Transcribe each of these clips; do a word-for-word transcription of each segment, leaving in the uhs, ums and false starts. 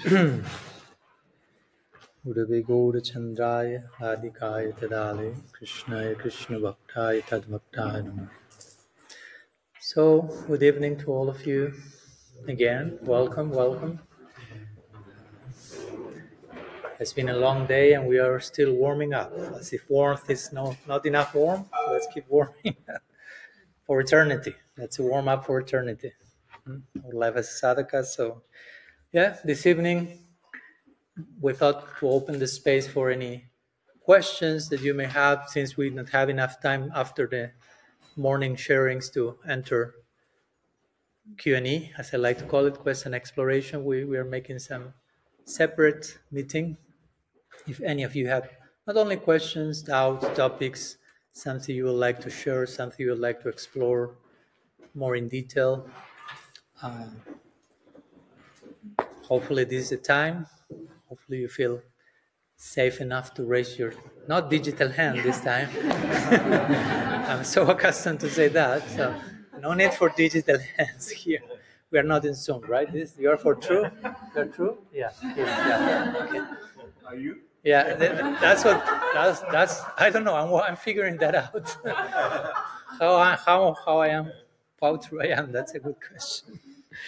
Urave Gaura Chandraya Adikaya Tadale Krishnaya Krishna Bhaktaya Tadbhaktaya Namo. So, good evening to all of you again. Welcome, welcome. It's been a long day and we are still warming up. As if warmth is no, not enough warm, let's keep warming up for eternity. Let's warm up for eternity. Our life as sadhaka. So, yeah, this evening we thought to open the space for any questions that you may have, since we don't have enough time after the morning sharings to enter Q and E, as I like to call it, question exploration. We, we are making some separate meeting. If any of you have not only questions, doubts, topics, something you would like to share, something you would like to explore more in detail, um, hopefully this is the time. Hopefully you feel safe enough to raise your, not digital hand this time. I'm so accustomed to say that, so no need for digital hands here. We are not in Zoom, right? This you are for true? You're true? Yeah. yeah. Okay. Are you? Yeah, that's what, that's, that's I don't know, I'm, I'm figuring that out. how, I, how, how I am, how true I am, that's a good question.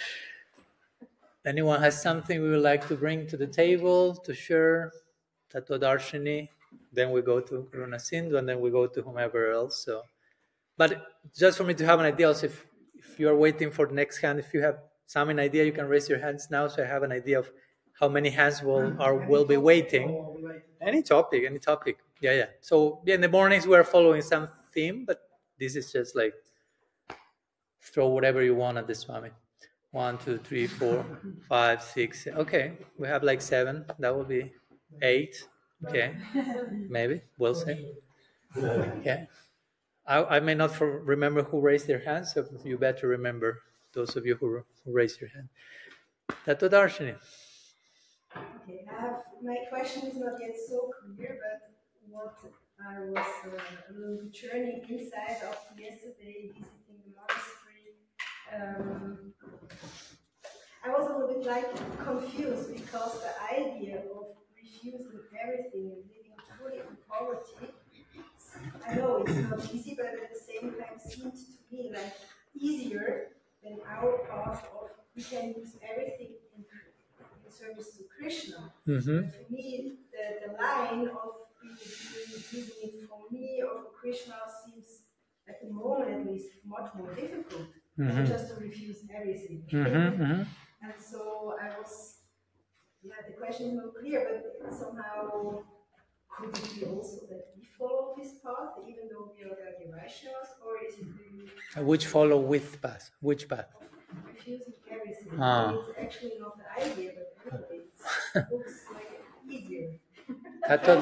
Anyone has something we would like to bring to the table, to share? Tattva-darshini, then we go to Karuna Sindhu, and then we go to whomever else. So, but just for me to have an idea, also if, if you are waiting for the next hand, if you have some idea, you can raise your hands now, so I have an idea of how many hands will are will be waiting. Any topic, any topic. Yeah, yeah. So yeah, in the mornings we are following some theme, but this is just like throw whatever you want at the Swami. One, two, three, four, five, six. Okay, we have like seven. That will be eight. Okay, maybe we'll see. Okay, I, I may not for, remember who raised their hand, so you better remember those of you who, who raised your hand. Tattva-darshini. Okay, I have, my question is not yet so clear, but what I was uh, a little journeying inside of yesterday, visiting the monastery. Um, I was a little bit like confused, because the idea of refusing everything and living fully in poverty, I know it's not easy, but at the same time seems to me like easier than our path of we can use everything in, in service to Krishna. Mm-hmm. But for me, the, the line of using it for me or for Krishna seems at the moment at least much more difficult Mm-hmm. than just to refuse everything. Mm-hmm. Mm-hmm. And so I was, yeah, the question is not clear, but somehow could it be also that we follow this path, even though we are the Vaishnavas, or is it really Which follow with path? Which path? refusing everything? Ah. It's actually not the idea, but anyway, it looks like easier. Tattva-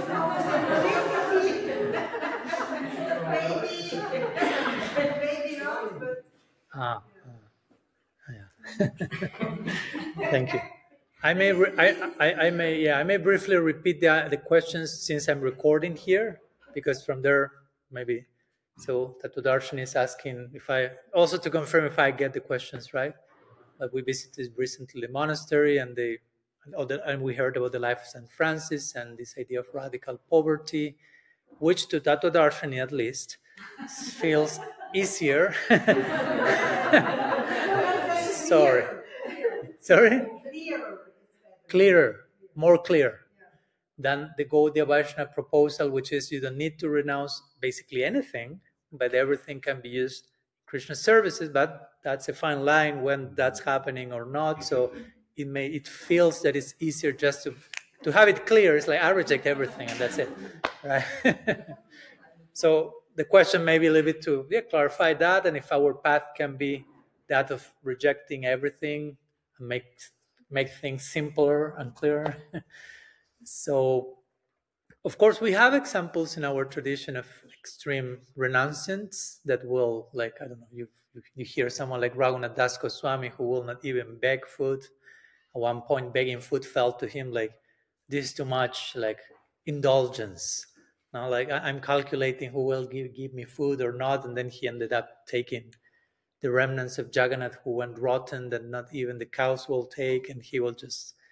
maybe, maybe not, but ah. Yeah. Thank you. I may, re- I, I, I may, yeah, I may briefly repeat the the questions since I'm recording here, because from there maybe. So Tattva-darshini is asking if I also to confirm if I get the questions right. But we visited recently the monastery, and they, and, all the, and we heard about the life of Saint Francis and this idea of radical poverty, which to Tattva-darshini at least feels easier. Sorry. Sorry? Clearer, more clear than the Gaudiya Vaishnava proposal, which is you don't need to renounce basically anything, but everything can be used in Krishna services. But that's a fine line when that's happening or not. So it may it feels that it's easier just to to have it clear. It's like I reject everything and that's it, right? So the question may be a little bit to yeah, clarify that, and if our path can be that of rejecting everything and make make things simpler and clearer. So, of course, we have examples in our tradition of extreme renunciants that will, like, I don't know, you you hear someone like Raghunath Das Goswami who will not even beg food. At one point, begging food felt to him like, this is too much, like, indulgence. Now, like, I'm calculating who will give, give me food or not, and then he ended up taking the remnants of Jagannath who went rotten that not even the cows will take, and he will just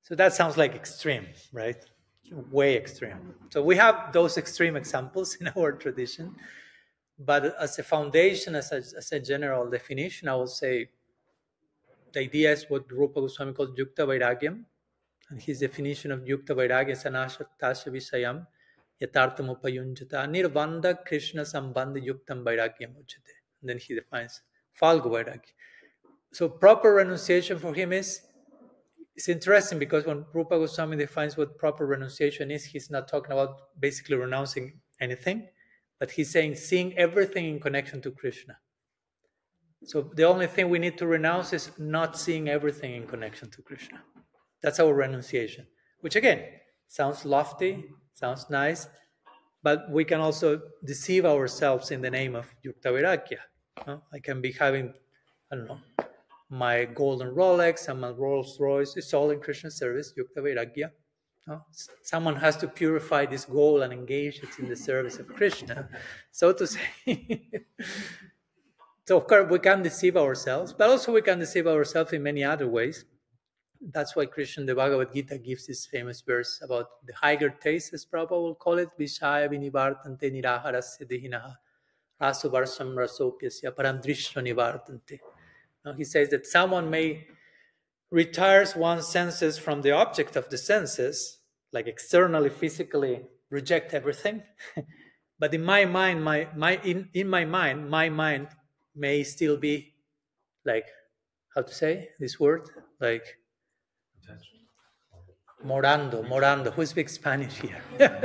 So that sounds like extreme, right? Way extreme. So we have those extreme examples in our tradition, but as a foundation, as a, as a general definition, I will say the idea is what Rupa Goswami called Yukta Vairagyam, and his definition of Yukta Vairagya is Anasaktasya Visayam Yatartam Upayunjata Nirvanda Krishna Sambandha Yuktam Vairagyam Uchate. And then he defines Falgu Vairagya. So proper renunciation for him is, it's interesting because when Rupa Goswami defines what proper renunciation is, he's not talking about basically renouncing anything, but he's saying seeing everything in connection to Krishna. So the only thing we need to renounce is not seeing everything in connection to Krishna. That's our renunciation, which again, sounds lofty, sounds nice, but we can also deceive ourselves in the name of Yukta Vairagya. No? I can be having, I don't know, my golden Rolex and my Rolls Royce. It's all in Krishna's service, Yukta Vairagya. No? Someone has to purify this gold and engage it in the service of Krishna, so to say. So of course we can deceive ourselves, but also we can deceive ourselves in many other ways. That's why Krishna in the Bhagavad Gita gives this famous verse about the higher taste, as Prabhupada will call it, Vishaya vinivartante niraharasya dehinaha rasovarsam rasopyasya paramdrishya nivartante. Now he says that someone may retire one's senses from the object of the senses, like externally, physically reject everything. But in my mind, my, my in, in my mind, my mind may still be like, how to say this word? Like, morando, morando. Who speaks Spanish here?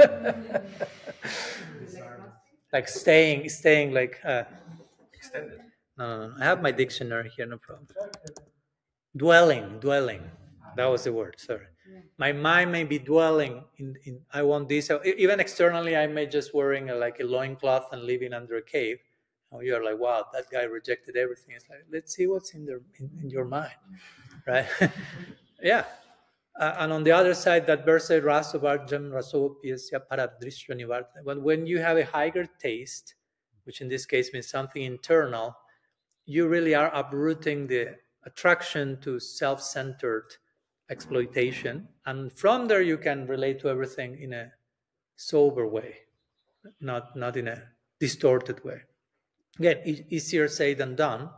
Like staying, staying like... Uh, Extended. No, no, no. I have my dictionary here, no problem. Dwelling, dwelling. That was the word, sorry. My mind may be dwelling in, in I want this. Even externally, I may just wearing a, like a loincloth and living under a cave. And you're like, wow, that guy rejected everything. It's like, let's see what's in, their, in, in your mind, right? Yeah. Uh, and on the other side, that verse says, Rasovarjam rasopyasya paradrishya nivartana. But when you have a higher taste, which in this case means something internal, you really are uprooting the attraction to self-centered exploitation. And from there, you can relate to everything in a sober way, not, not in a distorted way. Again, e- easier said than done,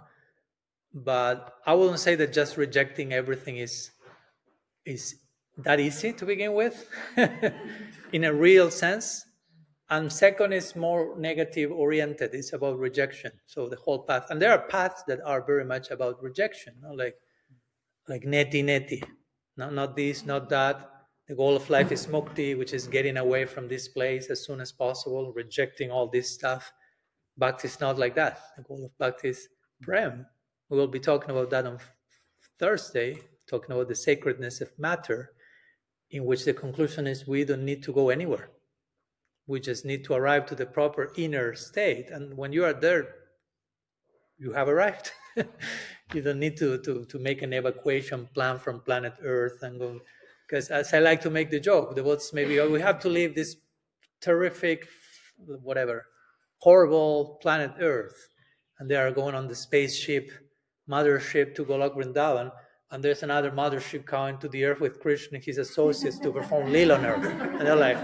but I wouldn't say that just rejecting everything is, is that easy to begin with, in a real sense. And second is more negative oriented. It's about rejection. So the whole path. And there are paths that are very much about rejection, no? like like neti neti. No, not this, not that. The goal of life is mukti, which is getting away from this place as soon as possible, rejecting all this stuff. Bhakti is not like that. The goal of Bhakti is prem. We will be talking about that on Thursday, talking about the sacredness of matter, in which the conclusion is we don't need to go anywhere. We just need to arrive to the proper inner state. And when you are there, you have arrived. You don't need to, to, to make an evacuation plan from planet Earth and go. Because as I like to make the joke, the words maybe, oh, we have to leave this terrific, whatever, horrible planet Earth. And they are going on the spaceship, mothership to Golok Vrindavan. And there's another mothership coming to the earth with Krishna and his associates to perform Leela on earth. And they're like,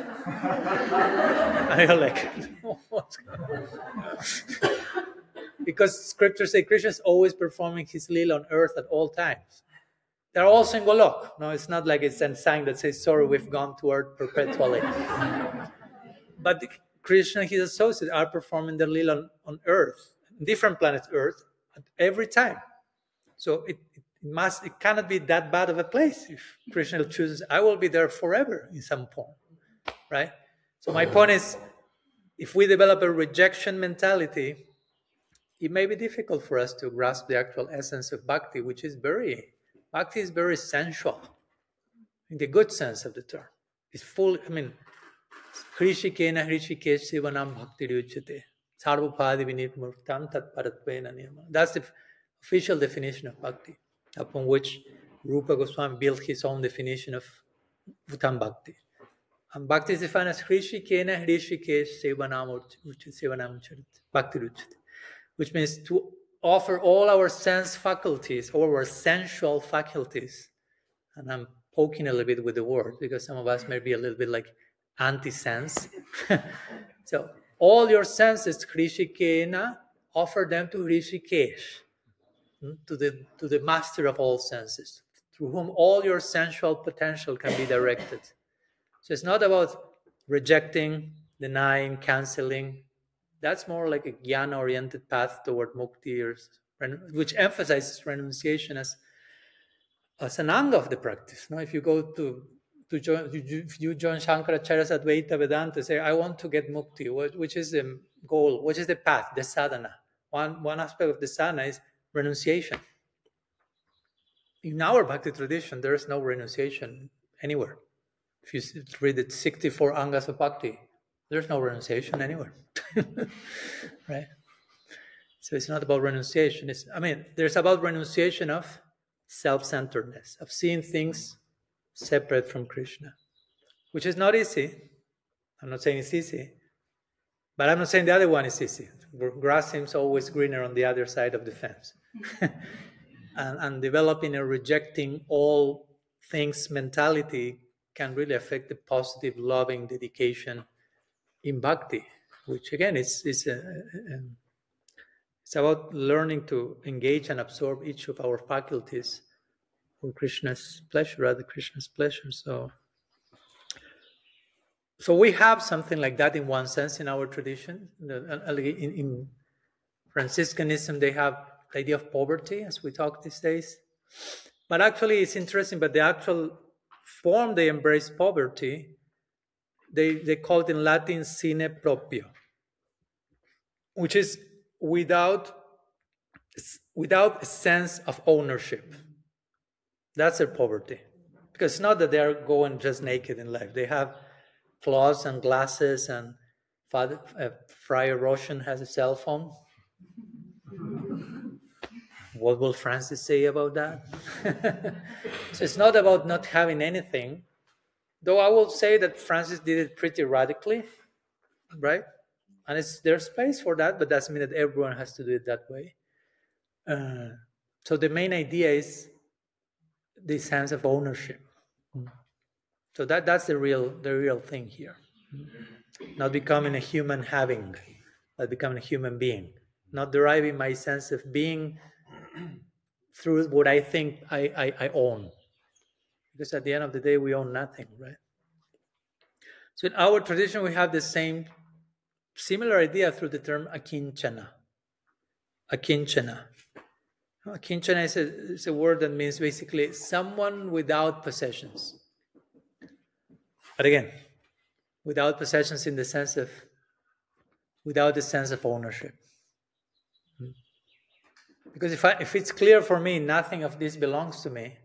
and you're like, what's going on? Because scriptures say Krishna is always performing his Leela on earth at all times. They're also in Golok. No, it's not like it's a sign that says, sorry, we've gone to earth perpetually. But the, Krishna and his associates are performing their Leela on, on earth, different planet Earth, at every time. So it, it must, it cannot be that bad of a place. If Krishna chooses, I will be there forever in some form, right? So my point is, if we develop a rejection mentality, it may be difficult for us to grasp the actual essence of bhakti, which is very, bhakti is very sensual, in the good sense of the term. It's full, I mean, Hrishikena Hrishikesh Sivanam Bhakti Ryuchate, Sarvapadi Vinirmurtam Tat Paratvena Nirma. That's the official definition of bhakti, upon which Rupa Goswami built his own definition of Bhutan Bhakti. And bhakti is defined as Hrishikena Hrishikesh Sivanam Sivanam Bhakti Ryuchate, which means to offer all our sense faculties, all our sensual faculties, and I'm poking a little bit with the word, because some of us may be a little bit like anti-sense. So all your senses, Hrishikena, offer them to Hrishikesh, to the to the master of all senses, through whom all your sensual potential can be directed. So it's not about rejecting, denying, canceling. That's more like a jnana-oriented path toward mukti, or, which emphasizes renunciation as, as an anga of the practice. Now, if you go to to join, if you join Shankaracharya's Advaita Vedanta, say, I want to get mukti, which is the goal, which is the path, the sadhana. One, one aspect of the sadhana is renunciation. In our bhakti tradition, there is no renunciation anywhere. If you read the sixty-four angas of bhakti, there's no renunciation anywhere. Right? So it's not about renunciation. It's, I mean, there's about renunciation of self-centeredness, of seeing things separate from Krishna, which is not easy. I'm not saying it's easy, but I'm not saying the other one is easy. Grass seems always greener on the other side of the fence. and, and developing a rejecting all things mentality can really affect the positive, loving dedication in bhakti, which again is, is a, a, it's about learning to engage and absorb each of our faculties for Krishna's pleasure, rather Krishna's pleasure. So, so we have something like that in one sense in our tradition. In, in Franciscanism, they have the idea of poverty, as we talk these days. But actually, it's interesting, but the actual form they embrace poverty, they, they call it in Latin sine proprio, which is without, without a sense of ownership. That's their poverty. Because it's not that they're going just naked in life. They have clothes and glasses, and Father, uh, Friar Roshan has a cell phone. What will Francis say about that? So it's not about not having anything, though I will say that Francis did it pretty radically, right? And it's, there's space for that, but doesn't mean that everyone has to do it that way. Uh, so the main idea is the sense of ownership. So that, that's the real, the real thing here. Not becoming a human having, but becoming a human being. Not deriving my sense of being through what I think I, I, I own. Because at the end of the day, we own nothing, right? So in our tradition, we have the same, similar idea through the term akinchana. Akinchana. Akinchana is a, is a word that means basically someone without possessions. But again, without possessions in the sense of, without the sense of ownership. Because if, I, if it's clear for me, nothing of this belongs to me,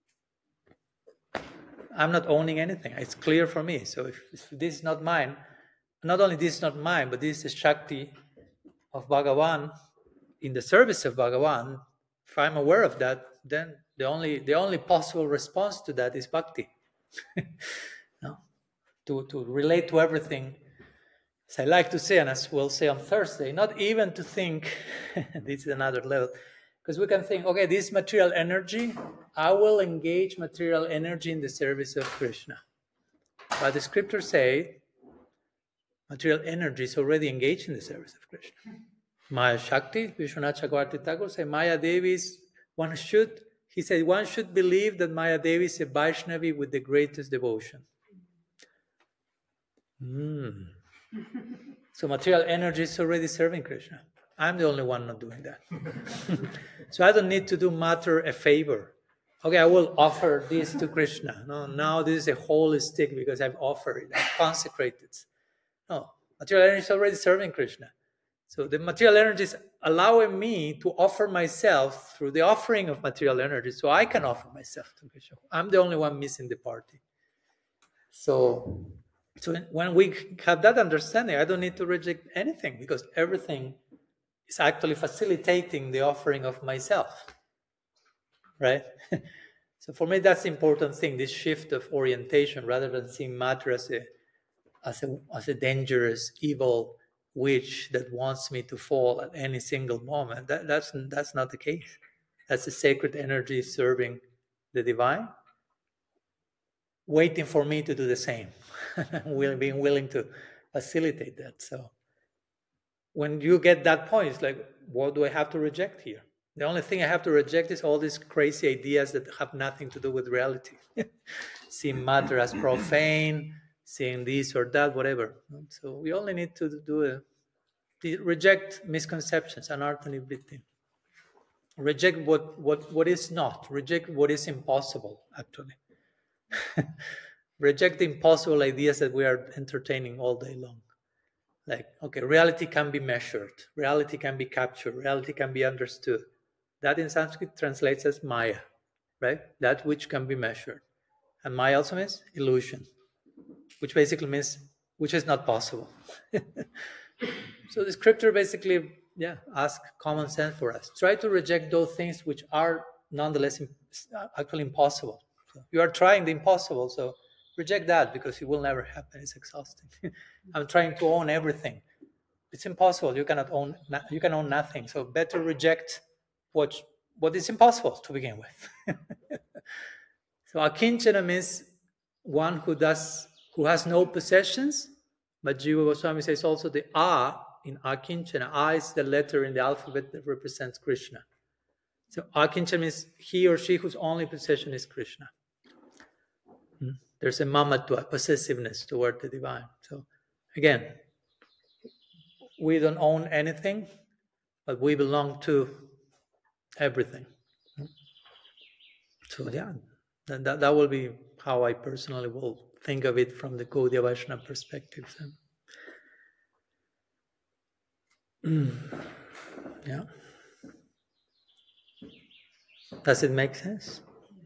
I'm not owning anything. It's clear for me. So if, if this is not mine, not only this is not mine, but this is Shakti of Bhagavan in the service of Bhagavan, if I'm aware of that, then the only the only possible response to that is bhakti. No? To, to relate to everything, as I like to say, and as we'll say on Thursday, not even to think, this is another level, because we can think, okay, this material energy, I will engage material energy in the service of Krishna. But the scriptures say, material energy is already engaged in the service of Krishna. Maya Shakti, Vishwanath Chakravarti Thakur said, Maya Devi is, one should, he said, one should believe that Maya Devi is a Vaishnavi with the greatest devotion. Mm. So material energy is already serving Krishna. I'm the only one not doing that. So I don't need to do matter a favor. Okay, I will offer this to Krishna. No, now this is a holy stick because I've offered it, I've consecrated it. No, material energy is already serving Krishna. So the material energy is allowing me to offer myself through the offering of material energy, so I can offer myself to Krishna. I'm the only one missing the party. So, so when we have that understanding, I don't need to reject anything because everything is actually facilitating the offering of myself. Right? So for me, that's the important thing, this shift of orientation, rather than seeing matter as a, as a, as a dangerous, evil witch that wants me to fall at any single moment. That, that's, that's not the case. That's the sacred energy serving the divine. waiting for me to do the same. We're being willing to facilitate that. So when you get that point, it's like, what do I have to reject here? The only thing I have to reject is all these crazy ideas that have nothing to do with reality. Seeing matter as profane, seeing this or that, whatever. So we only need to do a, reject misconceptions, anartha nivritti. Reject what, what, what is not. Reject what is impossible, actually. Reject the impossible ideas that we are entertaining all day long. Like, okay, reality can be measured. Reality can be captured. Reality can be understood. That in Sanskrit translates as Maya, right? That which can be measured. And Maya also means illusion, which basically means which is not possible. So the scripture basically, yeah, asks common sense for us. Try to reject those things which are nonetheless actually impossible. So you are trying the impossible, so reject that because it will never happen. It's exhausting. I'm trying to own everything. It's impossible. You cannot own. You can own nothing. So better reject what what is impossible to begin with. So akinchana means one who does who has no possessions. But Jiva Goswami says also the A in akinchana. A is the letter in the alphabet that represents Krishna. So akinchana means he or she whose only possession is Krishna. Hmm? There's a mamatva, possessiveness toward the divine. So again, we don't own anything, but we belong to everything. So yeah, that, that, that will be how I personally will think of it from the Gaudiya Vaishnava perspective. So, mm, yeah. Does it make sense?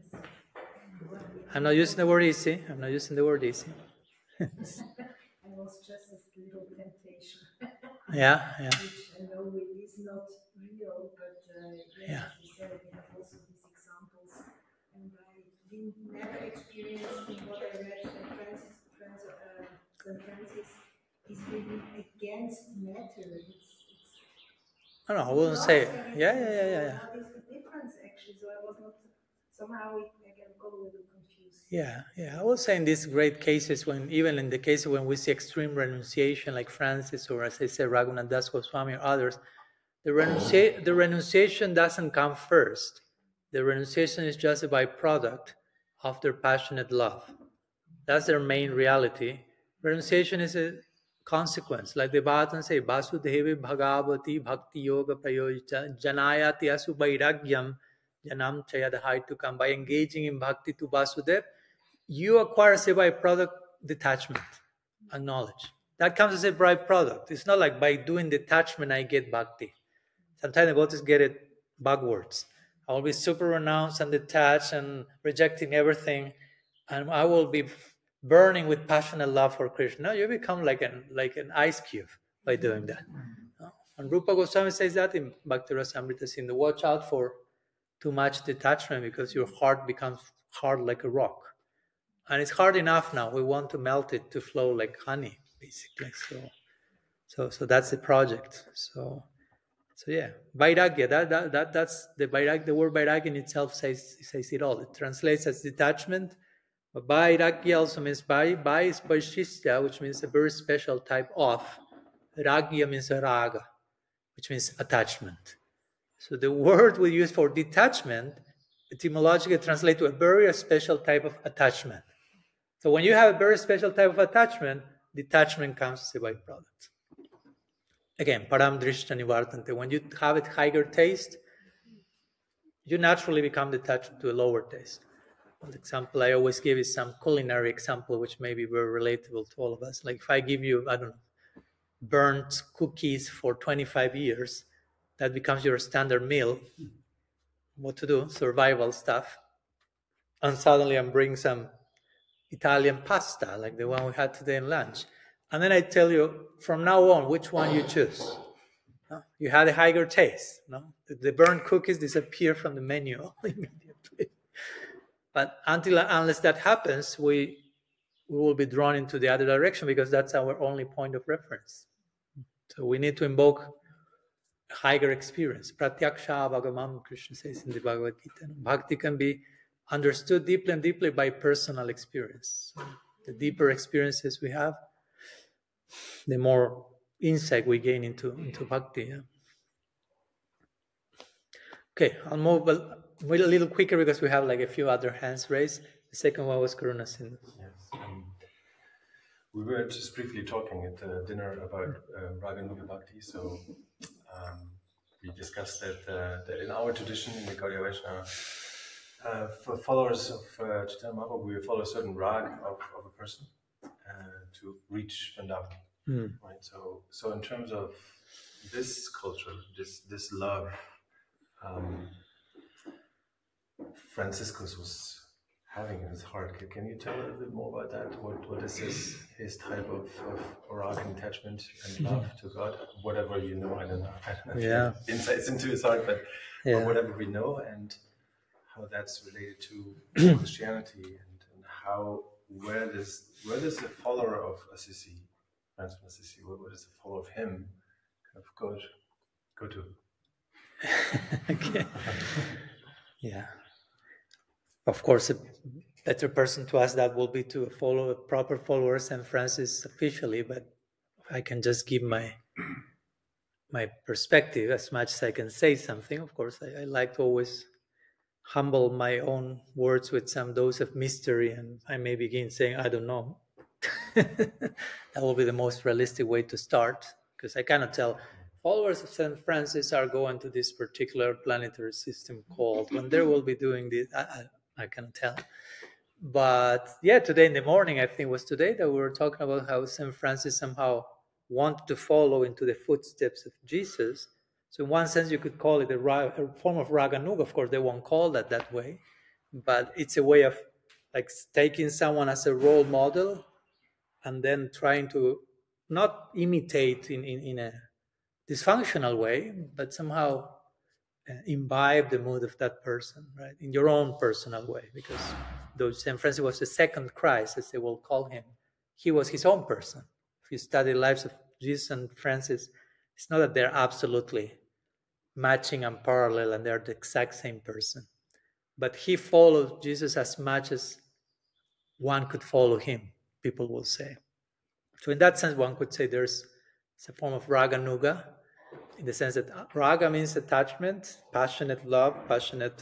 I'm not using the word easy. I'm not using the word easy. I was just a little temptation. Yeah, yeah. Which I know it is not real, but uh, yeah, Yeah. as you said, we have also these examples. And I didn't never experience what I read that Francis, Francis, uh, Saint Francis is really against matter. It's, it's I don't know, I wouldn't say. nothing. Yeah, yeah, yeah, yeah, yeah. What is the difference actually? So I was not, somehow it, I got a little confused. Yeah, yeah. I would say in these great cases, when even in the case when we see extreme renunciation, like Francis or as I said, Raghunath Das Goswami or others, the, renuncia- the renunciation doesn't come first. The renunciation is just a byproduct of their passionate love. That's their main reality. Renunciation is a consequence. Like the Bhagavatam say, Vasudevi Bhagavati Bhakti Yoga Prayojicha Janayati Asu Vairagyam Janam Chayadhaitukam. By engaging in bhakti to Vasudev, you acquire as a byproduct detachment and knowledge. That comes as a byproduct. It's not like by doing detachment I get bhakti. Sometimes the devotees get it backwards. I will be super renounced and detached and rejecting everything, and I will be burning with passionate love for Krishna. You become like an like an ice cube by doing that. And Rupa Goswami says that in Bhakti Rasamrita Sindhu. Watch out for too much detachment because your heart becomes hard like a rock. And it's hard enough now. We want to melt it to flow like honey, basically. So, so, so that's the project. So, so yeah, vairagya. That, that, that, that's the vairagya. The word vairagya in itself says says it all. It translates as detachment. But vairagya also means vai. Vai is vaishishya, which means a very special type of. Ragya means a raga, which means attachment. So the word we use for detachment etymologically translates to a very special type of attachment. So when you have a very special type of attachment, detachment comes as a byproduct. Again, param drishta nivartante. When you have a higher taste, you naturally become detached to a lower taste. An example I always give is some culinary example, which may be very relatable to all of us. Like if I give you, I don't know, burnt cookies for twenty-five years, that becomes your standard meal. What to do? Survival stuff. And suddenly I'm bringing some Italian pasta, like the one we had today in lunch. And then I tell you, from now on, which one you choose. No? You had a higher taste. No? The, the burnt cookies disappear from the menu immediately. But until unless that happens, we we will be drawn into the other direction because that's our only point of reference. So we need to invoke higher experience. Pratyaksha Bhagavam, Krishna says in the Bhagavad Gita. Bhakti can be understood deeply and deeply by personal experience. So the deeper experiences we have, the more insight we gain into, into bhakti. Yeah? Okay, I'll move a, a little quicker because we have like a few other hands raised. The second one was Karuna Sindhu. Yes. Um, we were just briefly talking at uh, dinner about uh, Raganuga Bhakti. So um, we discussed that, uh, that in our tradition, in the Gaudiya Vaishnava, uh, for followers of uh, Chaitanya Mahaprabhu, we follow a certain rag of, of a person uh, to reach Vrindavan. Mm. Right. So, so in terms of this culture, this this love, um, Franciscus was having in his heart. Can, can you tell a little bit more about that? What what is his his type of, of Oragan attachment and love to God? Whatever you know, I don't know. I don't know Yeah. insights into his heart, but, Yeah. but whatever we know and how that's related to Christianity and, and how where does where does a follower of Assisi, Francis of Assisi, where, where does a follower of him kind of go to, go to? Okay. Yeah. Of course, a better person to ask that will be to follow a proper follower of Saint Francis officially, but I can just give my my perspective as much as I can say something. Of course, I, I like to always humble my own words with some dose of mystery, and I may begin saying, I don't know. That will be the most realistic way to start, because I cannot tell followers of Saint Francis are going to this particular planetary system called, when they will be doing this, I, I, I cannot tell. But yeah, today in the morning, I think it was today, that we were talking about how Saint Francis somehow wanted to follow into the footsteps of Jesus. So in one sense, you could call it a, ra- a form of Raganuga. Of course, they won't call that that way, but it's a way of like taking someone as a role model and then trying to not imitate in, in, in a dysfunctional way, but somehow uh, imbibe the mood of that person, right, in your own personal way. Because though Saint Francis was the second Christ, as they will call him, he was his own person. If you study the lives of Jesus and Francis, it's not that they're absolutely matching and parallel and they're the exact same person, but he followed Jesus as much as one could follow him, people will say. So in that sense, one could say there's it's a form of Raganuga, in the sense that Raga means attachment, passionate love, passionate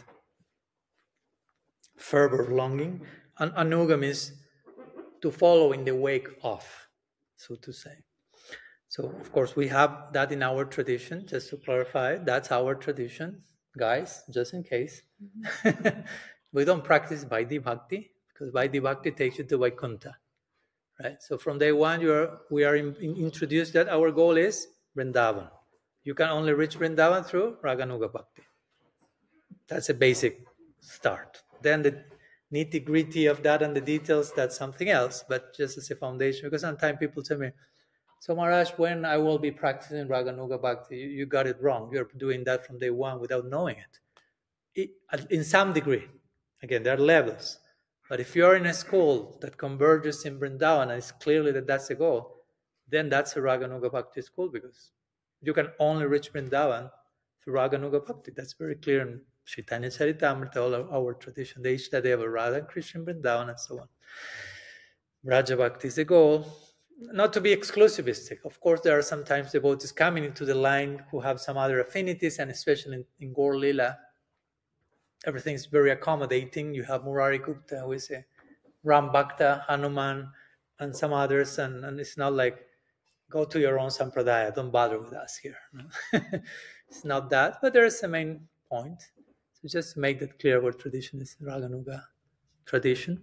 fervor, longing, and Anuga means to follow in the wake of, so to say. So, of course, we have that in our tradition, just to clarify, that's our tradition, guys, just in case. Mm-hmm. We don't practice Vaidhi Bhakti, because Vaidhi Bhakti takes you to Vaikuntha, right? So from day one, you are, we are in, in, introduced that our goal is Vrindavan. You can only reach Vrindavan through Raganuga Bhakti. That's a basic start. Then the nitty-gritty of that and the details, that's something else, but just as a foundation, because sometimes people tell me, so Maharaj, when I will be practicing Raganuga Bhakti, you, you got it wrong. You're doing that from day one without knowing it. it. In some degree, again, there are levels. But if you're in a school that converges in Vrindavan, and it's clearly that that's the goal, then that's a Raganuga Bhakti school, because you can only reach Vrindavan through Raganuga Bhakti. That's very clear in Chaitanya Charitamrita, all our, our tradition. They each that they have a Radha and Krishna Vrindavan and so on. Raja Bhakti is the goal. Not to be exclusivistic. Of course, there are sometimes devotees coming into the line who have some other affinities, and especially in, in Gaur Lila, everything is very accommodating. You have Murari Gupta, who is a Ram Bhakta, Hanuman, and some others, and, and it's not like, go to your own sampradaya, don't bother with us here. No? It's not that, but there is a main point. So just to make that clear, our tradition is Raganuga tradition.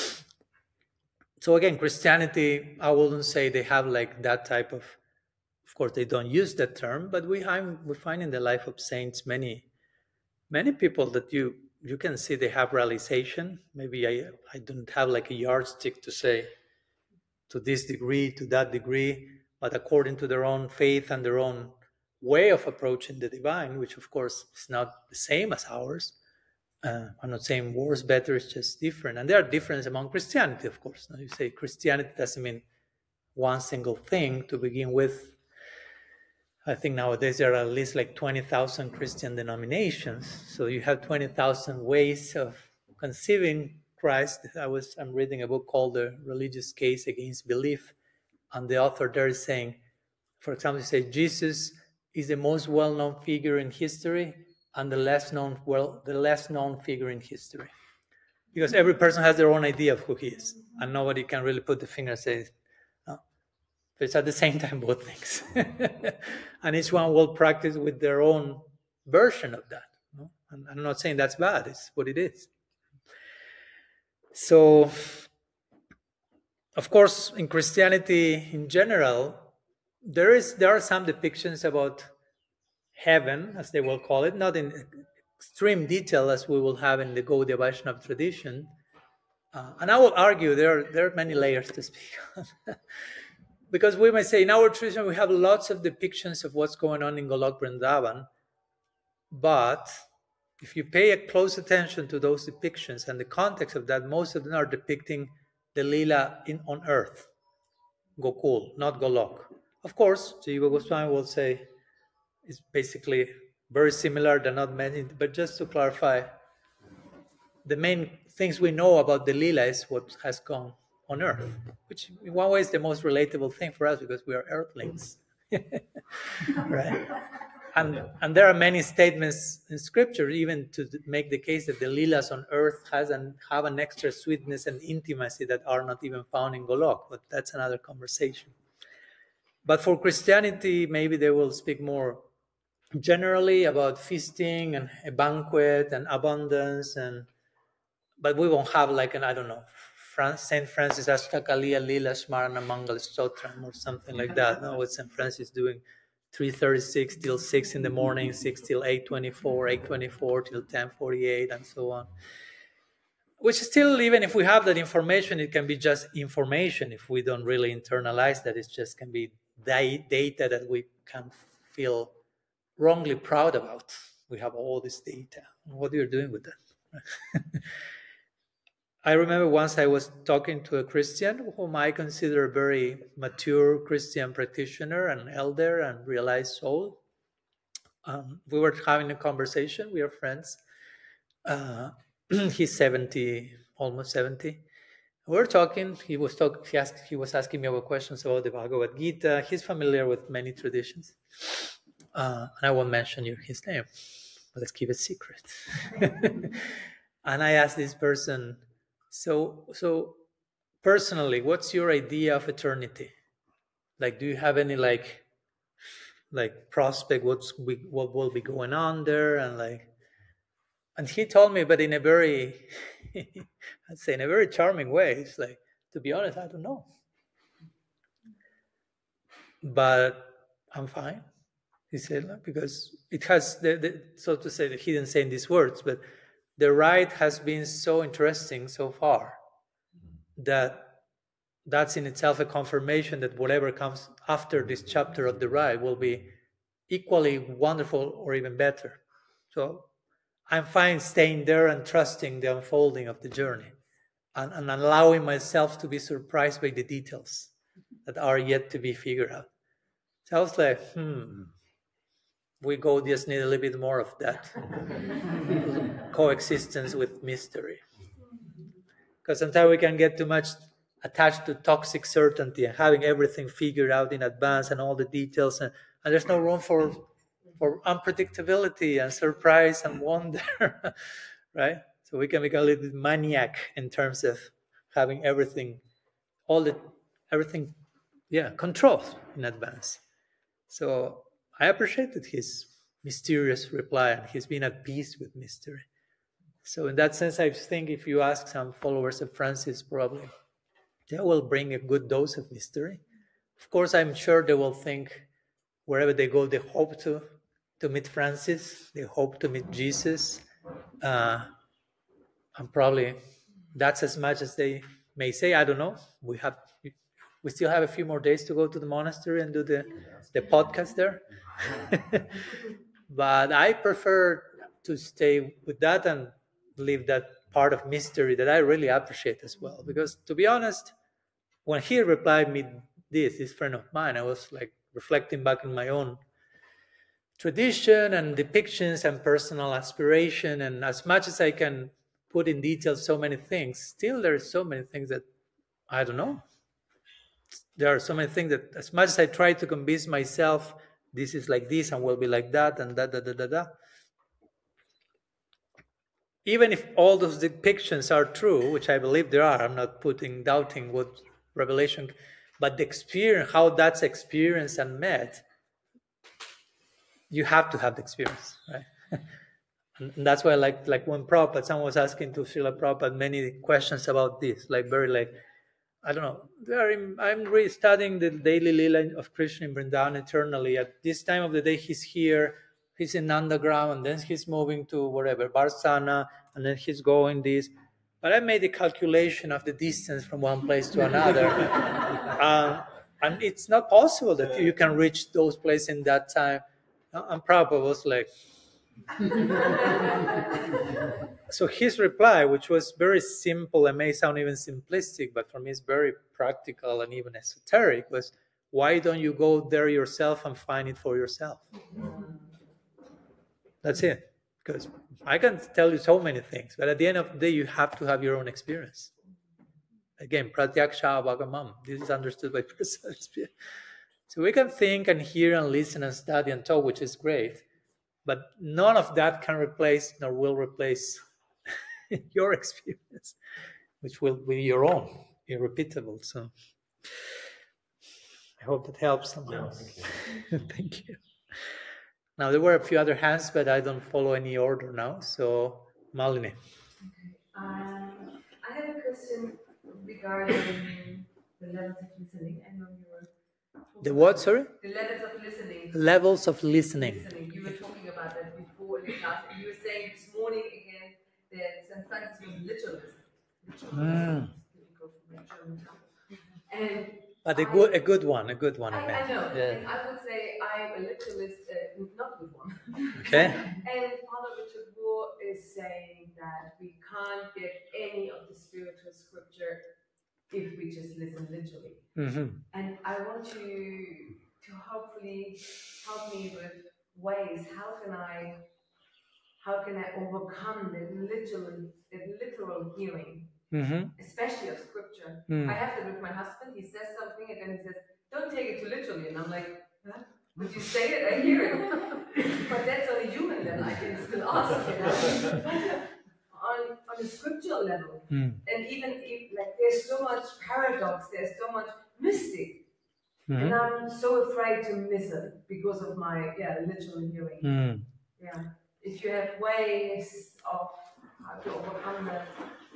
So again, Christianity, I wouldn't say they have like that type of, of course they don't use that term, but we have, we find in the life of saints many, many people that you you can see they have realization. Maybe I, I don't have like a yardstick to say to this degree, to that degree, but according to their own faith and their own way of approaching the divine, which of course is not the same as ours. Uh, I'm not saying worse, better, it's just different. And there are differences among Christianity, of course. Now you say Christianity doesn't mean one single thing to begin with. I think nowadays there are at least like twenty thousand Christian denominations. So you have twenty thousand ways of conceiving Christ. I was I'm reading a book called The Religious Case Against Belief, and the author there is saying, for example, he says Jesus is the most well-known figure in history and the less known well the less known figure in history, because every person has their own idea of who he is, and nobody can really put the finger and say, no. But it's at the same time both things, and each one will practice with their own version of that. No? And I'm not saying that's bad; it's what it is. So, of course, in Christianity in general, there is there are some depictions about heaven, as they will call it, not in extreme detail as we will have in the Gaudiya Vaishnava tradition. Uh, and I will argue there are, there are many layers to speak on. Because we might say in our tradition we have lots of depictions of what's going on in Golok Vrindavan, but if you pay a close attention to those depictions and the context of that, most of them are depicting the Leela in, on earth, Gokul, not Golok. Of course, Jiva Goswami will say it's basically very similar, they're not many, but just to clarify, the main things we know about the Leela is what has gone on earth, which in one way is the most relatable thing for us because we are earthlings. Right? And, and there are many statements in scripture even to make the case that the Leelas on earth has an, have an extra sweetness and intimacy that are not even found in Golok, but that's another conversation. But for Christianity, maybe they will speak more generally about feasting and a banquet and abundance, and but we won't have like an, I don't know, Saint Francis Ashtakaliya Leela Smarana Mangal Stotram or something like that. No, what Saint Francis doing three thirty-six till six in the morning, six till eight twenty-four, eight twenty-four till ten forty-eight, and so on. Which still, even if we have that information, it can be just information if we don't really internalize that. It just can be data that we can feel wrongly proud about. We have all this data. What are you doing with that? I remember once I was talking to a Christian whom I consider a very mature Christian practitioner, an elder and realized soul. Um, we were having a conversation. We are friends. Uh, he's seventy, almost seventy. We were talking. He was talking. He asked. He was asking me about questions about the Bhagavad Gita. He's familiar with many traditions, uh, and I won't mention you his name, but let's keep it secret. And I asked this person, so so personally, what's your idea of eternity? Like, do you have any like like prospect? What's what will be going on there? And like, and he told me, but in a very, I'd say in a very charming way. It's like, to be honest, I don't know. But I'm fine, he said, because it has, the, the, so to say, he didn't say in these words, but the ride has been so interesting so far that that's in itself a confirmation that whatever comes after this chapter of the ride will be equally wonderful or even better. So I'm fine staying there and trusting the unfolding of the journey and, and allowing myself to be surprised by the details that are yet to be figured out. So I was like, hmm, we go just need a little bit more of that coexistence with mystery. Because sometimes we can get too much attached to toxic certainty and having everything figured out in advance and all the details, and, and there's no room for for unpredictability and surprise and wonder, right? So we can become a little bit maniac in terms of having everything, all the everything, yeah, controlled in advance. So I appreciated his mysterious reply, and he's been at peace with mystery. So in that sense, I think if you ask some followers of Francis, probably they will bring a good dose of mystery. Of course, I'm sure they will think wherever they go, they hope to to meet Francis, they hope to meet Jesus, uh, and probably that's as much as they may say. I don't know. We have we still have a few more days to go to the monastery and do the the podcast there. But I prefer to stay with that and leave that part of mystery that I really appreciate as well. Because to be honest, when he replied me this, this friend of mine, I was like reflecting back in my own tradition and depictions and personal aspiration, and as much as I can put in detail so many things, still there are so many things that I don't know. There are so many things that as much as I try to convince myself this is like this and will be like that and da da da da da, even if all those depictions are true, which I believe there are, I'm not putting doubting what Revelation, but the experience, how that's experienced and met, you have to have the experience, right? And that's why, like, like when Prabhupada, someone was asking to Srila Prabhupada many questions about this, like very like, I don't know, very, I'm really studying the daily lila of Krishna in Vrindavan eternally. At this time of the day, he's here, he's in Nandagram, and then he's moving to whatever, Barsana, and then he's going this. But I made a calculation of the distance from one place to another. um, and it's not possible that you can reach those places in that time. And Prabhupada was like... So his reply, which was very simple and may sound even simplistic, but for me it's very practical and even esoteric, was, why don't you go there yourself and find it for yourself? That's it. Because I can tell you so many things, but at the end of the day, you have to have your own experience. Again, pratyaksha avagamam. This is understood by personal experience. So we can think and hear and listen and study and talk, which is great, but none of that can replace nor will replace your experience, which will be your own, irrepeatable. So I hope that helps somehow. Yeah, thank you. Thank you. Now, there were a few other hands, but I don't follow any order now. So, Malini. Okay. Um, I have a question regarding the levels of listening. I know you were... The what, sorry? The levels of listening. Levels of listening. listening. You were talking about that before in the class. And you were saying this morning again that Saint Francis was literalist. Literalist. Mm. Difficult for my German tongue. And But a I, good, a good one, a good one. I, I, I know. Yeah. And I would say I'm a literalist, uh, not a good one. Okay. And Father Richard Rohr is saying that we can't get any of the spiritual scripture if we just listen literally. Mm-hmm. And I want you to hopefully help me with ways. How can I, how can I overcome the literal, the literal hearing, Mm-hmm. especially of scripture? Mm. I have that with my husband. He says something and then he says, "Don't take it too literally," and I'm like, "Huh? Would you say it? I hear it." But that's on a human level. I can still ask it. on on a scriptural level, Mm. and even if like there's so much paradox, there's so much mystic, Mm-hmm. and I'm so afraid to miss it because of my yeah literal hearing. Mm. Yeah, if you have ways of how to overcome that.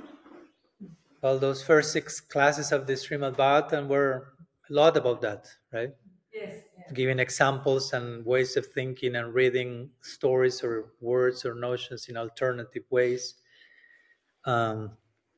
Well, those first six classes of the Srimad Bhagavatam were a lot about that, right? Yes. Yeah. Giving examples and ways of thinking and reading stories or words or notions in alternative ways. Um,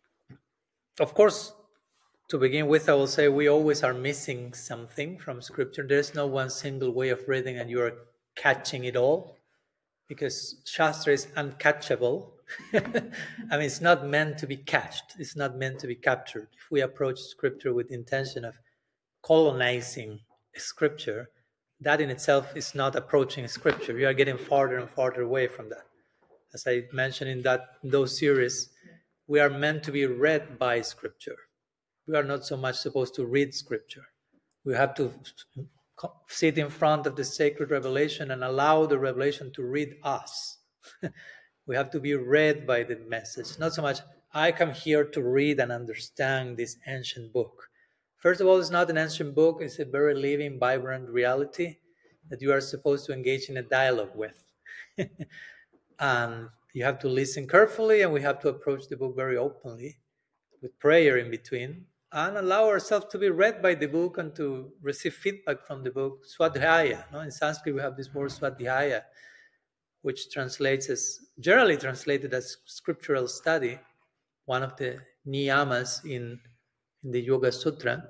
of course, to begin with, I will say we always are missing something from Scripture. There's no one single way of reading and you are catching it all, because Shastra is uncatchable. I mean, it's not meant to be catched. It's not meant to be captured. If we approach Scripture with the intention of colonizing Scripture, that in itself is not approaching Scripture. We are getting farther and farther away from that. As I mentioned in that in those series, we are meant to be read by Scripture. We are not so much supposed to read Scripture. We have to sit in front of the sacred revelation and allow the revelation to read us. We have to be read by the message. Not so much, I come here to read and understand this ancient book. First of all, it's not an ancient book. It's a very living, vibrant reality that you are supposed to engage in a dialogue with. And you have to listen carefully, and we have to approach the book very openly, with prayer in between, and allow ourselves to be read by the book and to receive feedback from the book. Swadhyaya. No? In Sanskrit, we have this word Swadhyaya, which translates as, generally translated as scriptural study, one of the niyamas in, in the Yoga Sutra.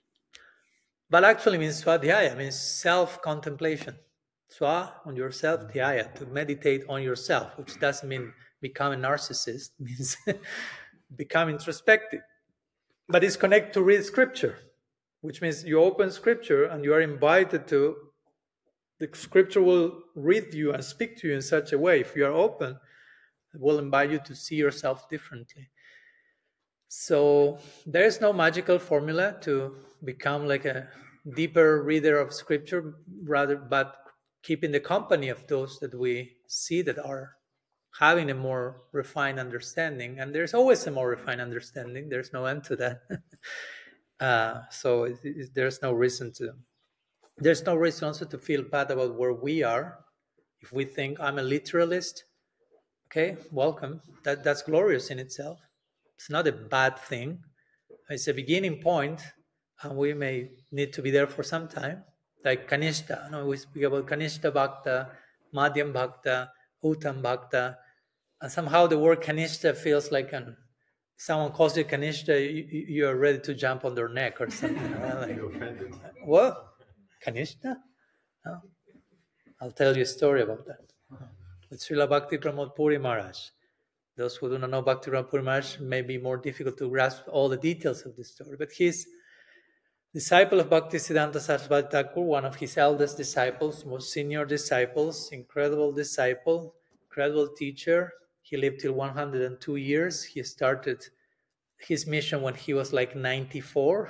But actually means Swadhyaya, means self-contemplation. Swa, on yourself, dhyaya, to meditate on yourself, which doesn't mean become a narcissist, it means become introspective. But it's connected to read Scripture, which means you open Scripture and you are invited to, the Scripture will read you and speak to you in such a way, if you are open, It will invite you to see yourself differently. So there is no magical formula to become like a deeper reader of scripture, rather, but keeping the company of those that we see that are having a more refined understanding. And there's always a more refined understanding. There's no end to that. uh, so it, it, there's no reason to, there's no reason also to feel bad about where we are. If we think I'm a literalist, okay, welcome. That, that's glorious in itself. It's not a bad thing. It's a beginning point, and we may need to be there for some time. Like Kanishta, you know, we speak about Kanishta Bhakta, Madhyam Bhakta, Uttam Bhakta, and somehow the word Kanishta feels like an, someone calls you Kanishta, you, you are ready to jump on their neck or something. Right? Like, You're offended. what? Kanishta? No. I'll tell you a story about that. With Srila Bhakti Pramod Puri Maharaj. Those who do not know Bhakti Pramod Puri Maharaj may be more difficult to grasp all the details of this story. But he's disciple of Bhakti Siddhanta Saraswati Thakur, one of his eldest disciples, most senior disciples, incredible disciple, incredible teacher. He lived till one hundred two years. He started his mission when he was like ninety-four.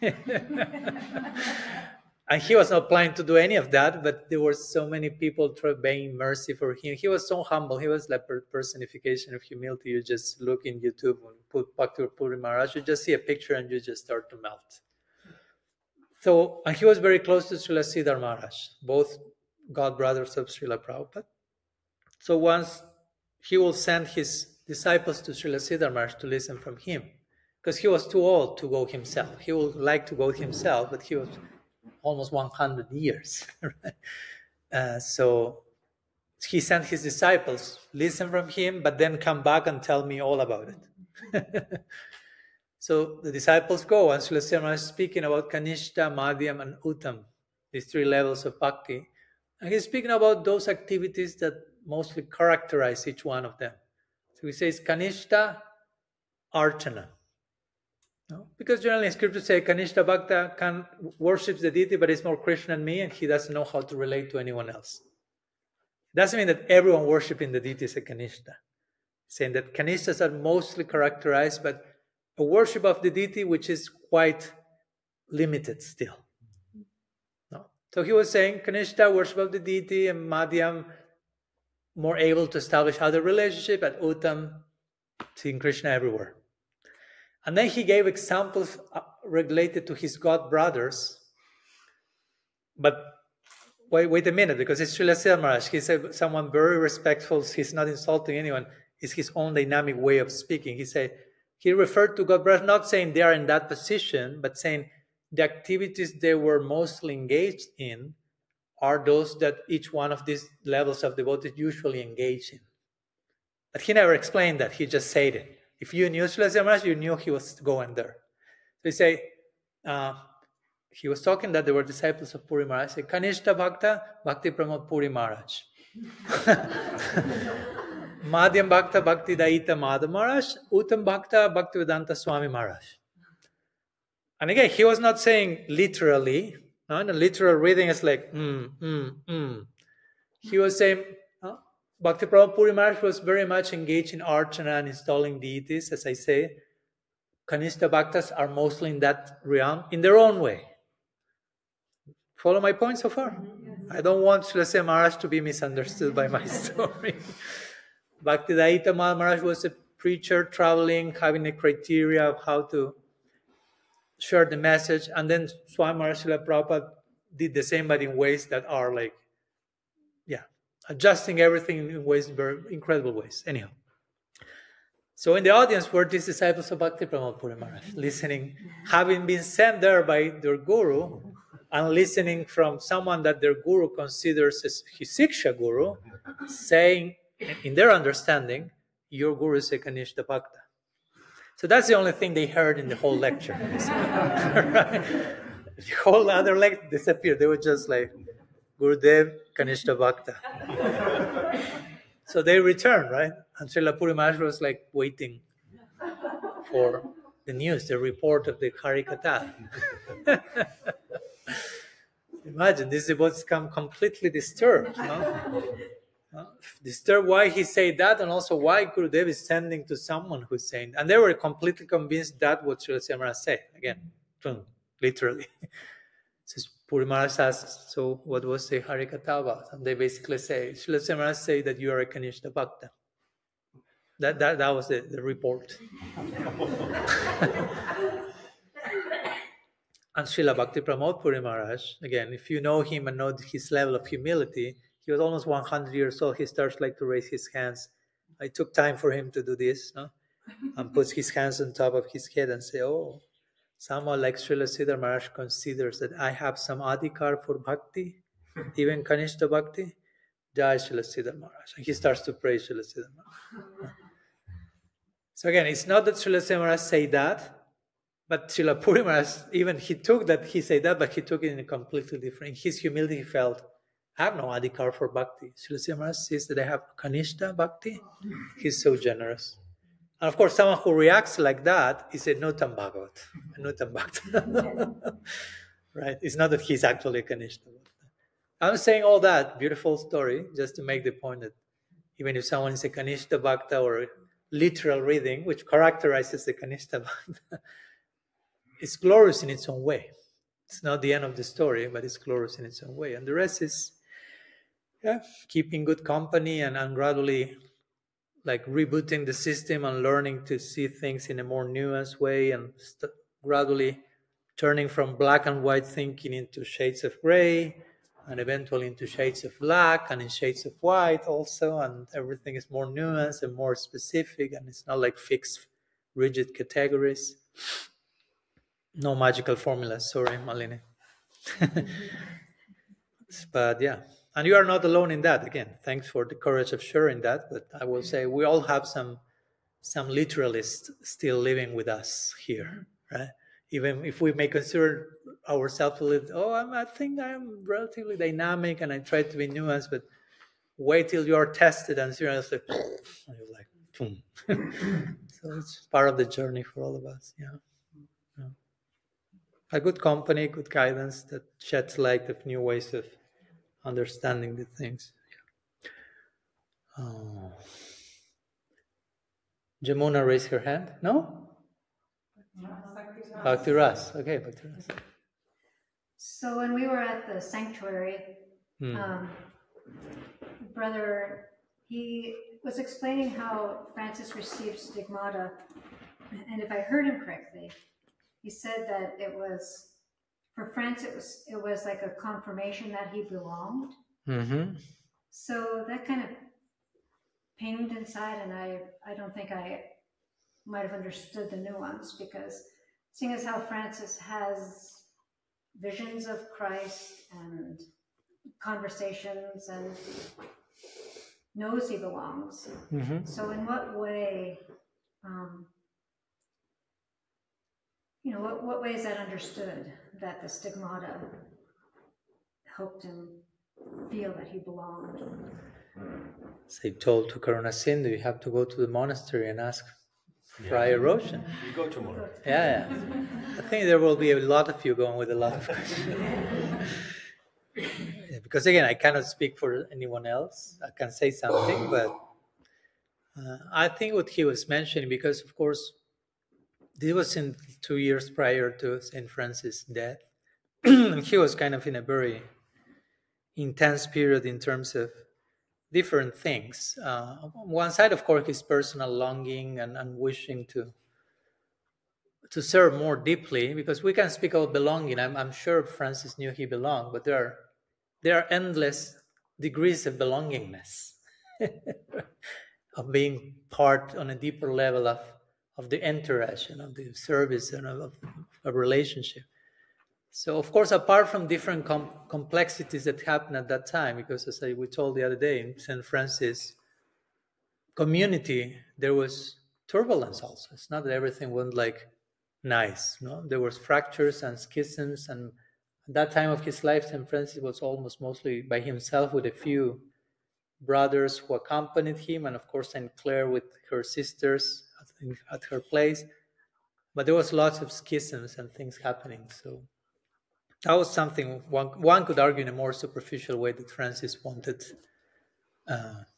And he was not planning to do any of that, but there were so many people being mercy for him. He was so humble. He was like a personification of humility. You just look in YouTube and put Bhakti Puri Maharaj, you just see a picture and you just start to melt. So, and he was very close to Srila Siddhar Maharaj, both god brothers of Srila Prabhupada. So once he will send his disciples to Srila Siddhar Maharaj to listen from him, because he was too old to go himself. He would like to go himself, but he was almost one hundred years. Right? Uh, so he sent his disciples, listen from him, but then come back and tell me all about it. So the disciples go, and Srila Siddhar Maharaj is speaking about Kanishta, Madhyam, and Uttam, these three levels of bhakti. And he's speaking about those activities that mostly characterize each one of them. So he says Kanishta, Archana. No? Because generally in scripture say Kanishta Bhakta can worships the deity, but it's more Krishna and me, and he doesn't know how to relate to anyone else. It doesn't mean that everyone worshipping the deity is a Kanishta. Saying that Kanishtas are mostly characterized by a worship of the deity which is quite limited still. No? So he was saying Kanishta, worship of the deity, and Madhyam, more able to establish other relationship, and Uttam, seeing Krishna everywhere. And then he gave examples related to his god brothers. But wait, wait a minute, because it's Srila Siddhar Maharaj. He said someone very respectful. He's not insulting anyone. It's his own dynamic way of speaking. He said he referred to god brothers, not saying they are in that position, but saying the activities they were mostly engaged in are those that each one of these levels of devotee usually engage in. But he never explained that. He just said it. If you knew Srila Siddhar Maharaj, you knew he was going there. So he say, uh, he was talking that they were disciples of Puri Maharaj. He said, Kanishta Bhakta, Bhakti Pramod Puri Maharaj. Madhyam Bhakta, Bhakti Daita Madhav Maharaj. Uttam Bhakta, Bhakti Vedanta Swami Maharaj. And again, he was not saying literally. No? And a literal reading is like, mm, mm, mm. He was saying, Bhakti Pramod Puri Maharaj was very much engaged in archana and installing deities, as I say. Kanishta Bhaktas are mostly in that realm, in their own way. Follow my point so far? Mm-hmm. I don't want Srila Siddhar Maharaj to be misunderstood by my story. Bhakti Daita Maharaj was a preacher traveling, having a criteria of how to share the message. And then Swami Maharaj Srila Prabhupada did the same, but in ways that are like, yeah, adjusting everything in ways, very incredible ways. Anyhow. So in the audience were these disciples of Bhakti Pramod Puri Maharaj, listening, having been sent there by their guru, and listening from someone that their guru considers as his Siksha guru, saying, in their understanding, your guru is a Kanishta Bhakta. So that's the only thing they heard in the whole lecture. Right? The whole other lecture disappeared. They were just like, Gurudev, Kanishta Bhakta. So they returned, right? And Srila Puri Maharaj was like waiting for the news, the report of the Harikatha. Imagine, these devotees come completely disturbed. No? No? disturbed why he said that, and also why Gurudev is sending to someone who's saying, and they were completely convinced that what Srila Maharaj said. Again, literally. So Puri Maharaj asks, so what was the Harikatha about? And they basically say, Srila Maharaj say that you are a Kanishta Bhakta. That, that, that was the, the report. And Srila Bhakti Pramod Puri Maharaj, again, if you know him and know his level of humility, he was almost one hundred years old. He starts like to raise his hands. I took time for him to do this, no? And puts his hands on top of his head and say, oh, someone like Srila Siddhar Maharaj considers that I have some adhikar for bhakti, even Kanishta Bhakti. Jai Srila Siddhar Maharaj. And he starts to praise Srila Siddhar Maharaj. So again, it's not that Srila Siddhar Maharaj say that, but Srila Puri Maharaj, even he took that, he said that, but he took it in a completely different. In his humility, he felt, I have no adhikar for bhakti. Srila Siddhar Maharaj says that I have Kanishta Bhakti. He's so generous. And of course, someone who reacts like that is a Nutam Bhagavat, a Nutam Bhakta. Right? It's not that he's actually a Kanishta Bhakta. I'm saying all that beautiful story just to make the point that even if someone is a Kanishta Bhakta or literal reading, which characterizes the Kanishta Bhakta, it's glorious in its own way. It's not the end of the story, but it's glorious in its own way. And the rest is yeah, keeping good company and, and gradually like rebooting the system and learning to see things in a more nuanced way and st- gradually turning from black and white thinking into shades of gray and eventually into shades of black and in shades of white also, and everything is more nuanced and more specific, and it's not like fixed, rigid categories. No magical formulas, sorry, Malini. But yeah, and you are not alone in that. Again, thanks for the courage of sharing that. But I will say we all have some some literalists still living with us here, right? Even if we may consider ourselves a little, oh, I'm, I think I'm relatively dynamic and I try to be nuanced, but wait till you are tested and seriously, and you're like, boom. So it's part of the journey for all of us, yeah. yeah. A good company, good guidance that sheds light of new ways of understanding the things. Yeah. Oh. Jamuna raised her hand. No? Bhakti Ras. Okay, Bhakti Ras. So when we were at the sanctuary, hmm. um, brother, he was explaining how Francis received stigmata, and if I heard him correctly, he said that it was for Francis, it was it was like a confirmation that he belonged. Mm-hmm. So that kind of pinged inside, and I I don't think I might have understood the nuance, because seeing as how Francis has visions of Christ and conversations and knows he belongs. Mm-hmm. So in what way, um, you know, what, what way is that understood, that the stigmata helped him feel that he belonged? So he told to Karuna Sindhu, you have to go to the monastery and ask Friar yeah. Roshan. You go tomorrow. Yeah, yeah. I think there will be a lot of you going with a lot of questions. Yeah, because again, I cannot speak for anyone else. I can say something, but uh, I think what he was mentioning, because of course, this was in two years prior to Saint Francis' death. He was kind of in a very intense period in terms of different things. Uh, on one side, of course, his personal longing and, and wishing to to serve more deeply, because we can speak about belonging. I'm, I'm sure Francis knew he belonged, but there are there are endless degrees of belongingness, of being part on a deeper level of, of the entourage and of the service and of, of a relationship. So, of course, apart from different com- complexities that happened at that time, because as I, we told the other day, in Saint Francis community, there was turbulence also. It's not that everything went like nice, no? There was fractures and schisms, and at that time of his life, Saint Francis was almost mostly by himself with a few brothers who accompanied him, and of course Saint Clare with her sisters at, at her place. But there was lots of schisms and things happening, so that was something one, one could argue in a more superficial way that Francis wanted uh,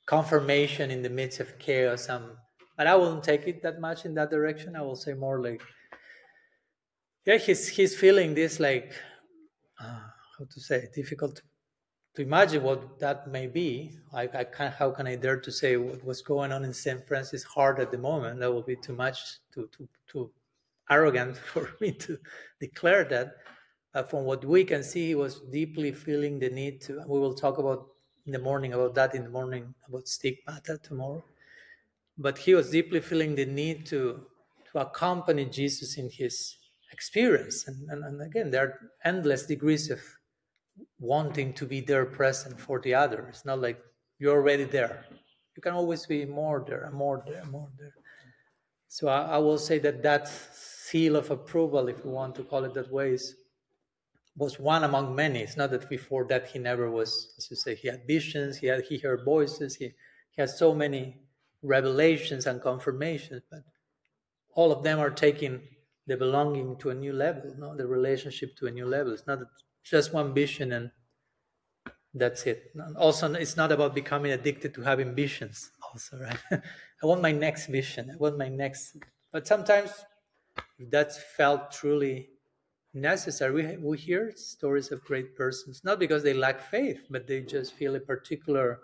confirmation in the midst of chaos. Um, but I wouldn't take it that much in that direction. I will say more like, yeah, he's he's feeling this like, uh, how to say, difficult to, to imagine what that may be. I, I can't, how can I dare to say what, what's going on in Saint Francis' heart at the moment? That would be too much, too too too arrogant for me to declare that. But from what we can see, he was deeply feeling the need to. We will talk about in the morning about that in the morning about stigmata tomorrow. But he was deeply feeling the need to to accompany Jesus in his experience, and and, and again, there are endless degrees of wanting to be there present for the other. It's not like you're already there. You can always be more there, and more there, more there. So I, I will say that that seal of approval, if we want to call it that way, is, was one among many. It's not that before that he never was, as you say, he had visions, he had he heard voices, he, he had so many revelations and confirmations, but all of them are taking the belonging to a new level, no, the relationship to a new level. It's not just one vision and that's it. Also, it's not about becoming addicted to having visions. Also, right? I want my next vision. I want my next. But sometimes, if that's felt truly necessary, we we hear stories of great persons, not because they lack faith, but they just feel a particular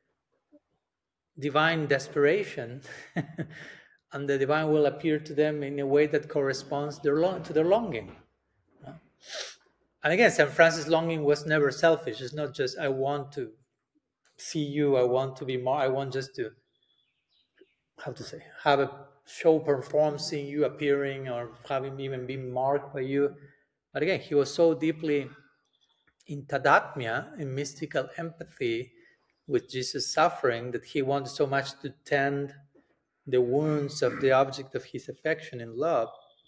divine desperation, and the divine will appear to them in a way that corresponds their long, to their longing. And again, Saint Francis' longing was never selfish. It's not just, I want to see you, I want to be more, I want just to, how to say, have a show perform, seeing you appearing, or having even been marked by you. But again, he was so deeply in tadatmia, in mystical empathy with Jesus' suffering, that he wanted so much to tend the wounds of the object of his affection and love,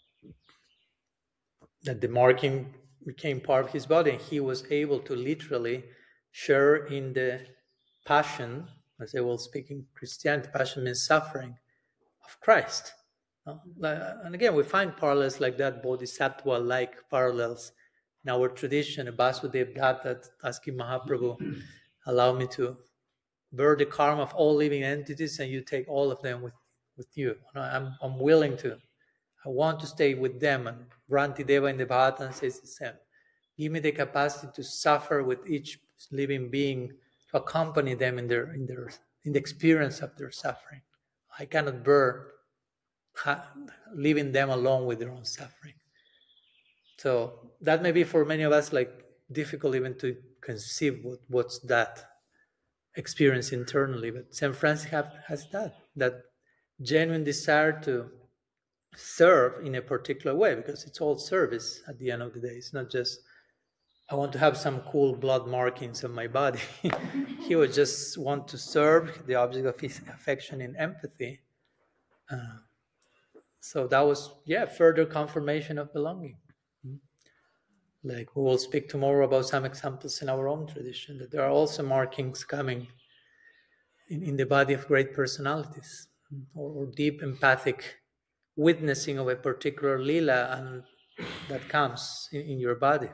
that the marking became part of his body, and he was able to literally share in the passion, as they will speak in Christianity, passion means suffering, of Christ. And again, we find parallels like that, bodhisattva-like parallels in our tradition. Vasudev Datta asking Mahaprabhu, allow me to bear the karma of all living entities, and you take all of them with, with you. I'm, I'm willing to. I want to stay with them. And Rantideva in the Bhagavatam says the same. Give me the capacity to suffer with each living being, to accompany them in their in their in the experience of their suffering. I cannot bear ha- leaving them alone with their own suffering. So that may be for many of us like difficult even to conceive what, what's that experience internally. But Saint Francis have, has that that genuine desire to serve in a particular way, because it's all service at the end of the day. It's not just, I want to have some cool blood markings on my body. He would just want to serve the object of his affection in empathy. Uh, so that was, yeah, further confirmation of belonging. Like we will speak tomorrow about some examples in our own tradition, that there are also markings coming in, in the body of great personalities, or, or deep empathic witnessing of a particular lila, and that comes in, in your body.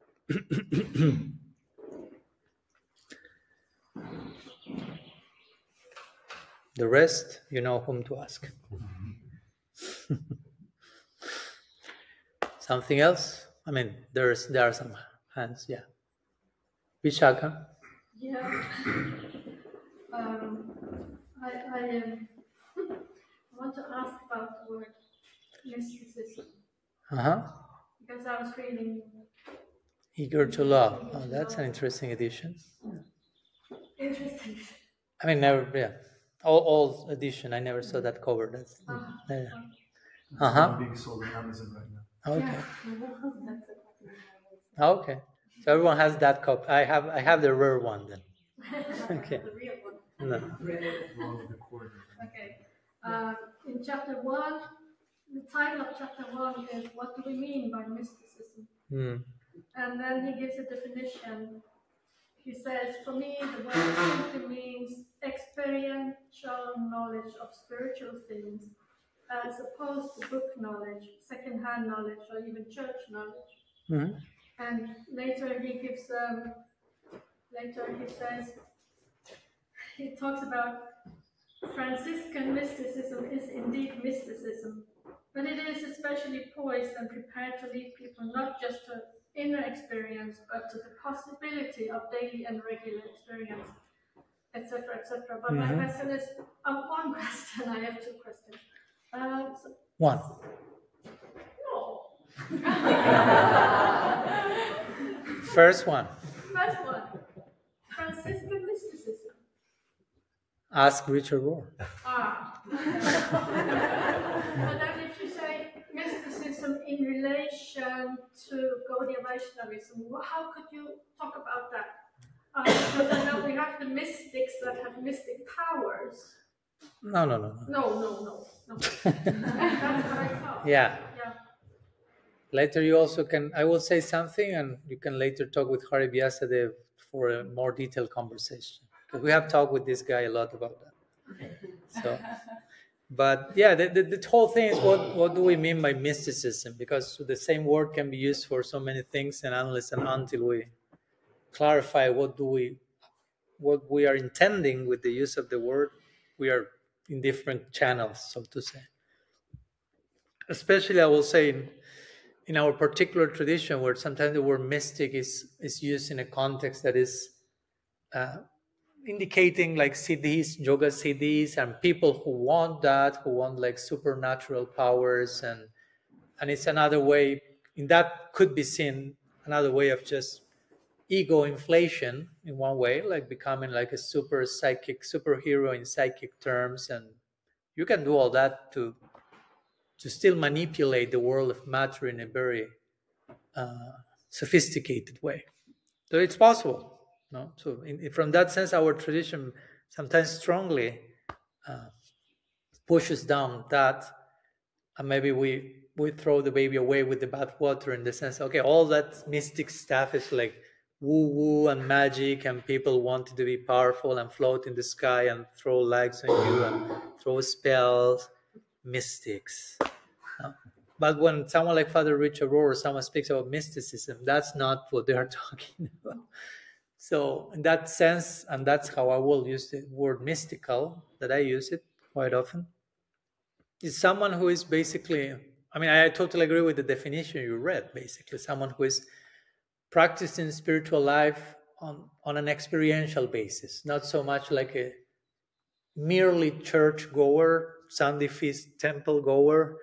The rest, you know whom to ask. Something else? I mean, there's there are some hands, yeah. Vishaka? Yeah. Um, I, I, um, I want to ask about the word mysticism. Uh-huh. Because I was reading. Eager to love. Oh, that's an interesting addition. Interesting. I mean, never, yeah. All, all edition, I never saw that cover. That's, Uh, yeah. It's Uh-huh. being sold on Amazon right now. Okay. Yeah. Okay. So everyone has that copy. I have I have the rare one then. Okay. The real one. No. Along with the cord. Okay. Uh, in chapter one, the title of chapter one is "What do we mean by mysticism?" Hmm. And then he gives a definition. He says, "For me, the word simply means experiential knowledge of spiritual things, as opposed to book knowledge, second-hand knowledge, or even church knowledge." Mm-hmm. And later he gives, um, later he says, he talks about Franciscan mysticism is indeed mysticism, but it is especially poised and prepared to lead people not just to inner experience, but to the possibility of daily and regular experience, et cetera, et cetera. But Mhm. my question is, uh, one question. I have two questions. Uh, so, One. no. First one. First one, Franciscan mysticism. Ask Richard Rohr. Ah. But then if you say mysticism in relation to Gaudiya Vaishnavism, wh- how could you talk about that? Uh, because I know we have the mystics that have mystic powers. No, no, no, no. No, no, no, no. That's what I thought. Yeah. Yeah. Later, you also can. I will say something, and you can later talk with Hari Vyasadeva for a more detailed conversation. Because we have talked with this guy a lot about that. So, but yeah, the, the, the whole thing is what what do we mean by mysticism? Because the same word can be used for so many things, and unless and until we clarify what do we what we are intending with the use of the word, we are in different channels, so to say. Especially, I will say, in, in our particular tradition, where sometimes the word mystic is, is used in a context that is uh, indicating like siddhis, yoga siddhis, and people who want that, who want like supernatural powers, and and it's another way, in that could be seen another way of just ego inflation in one way, like becoming like a super psychic superhero in psychic terms, and you can do all that to to still manipulate the world of matter in a very uh, sophisticated way. So it's possible, no? So in, in- from that sense, our tradition sometimes strongly uh, pushes down that, and maybe we we throw the baby away with the bathwater in the sense, okay, all that mystic stuff is like woo woo and magic, and people want to be powerful and float in the sky and throw lights on you and throw spells, mystics. No? But when someone like Father Richard Rohr or someone speaks about mysticism, that's not what they are talking about. So in that sense, and that's how I will use the word mystical, that I use it quite often, is someone who is basically, I mean, I totally agree with the definition you read, basically, someone who is practicing spiritual life on, on an experiential basis, not so much like a merely church goer, Sunday feast temple goer,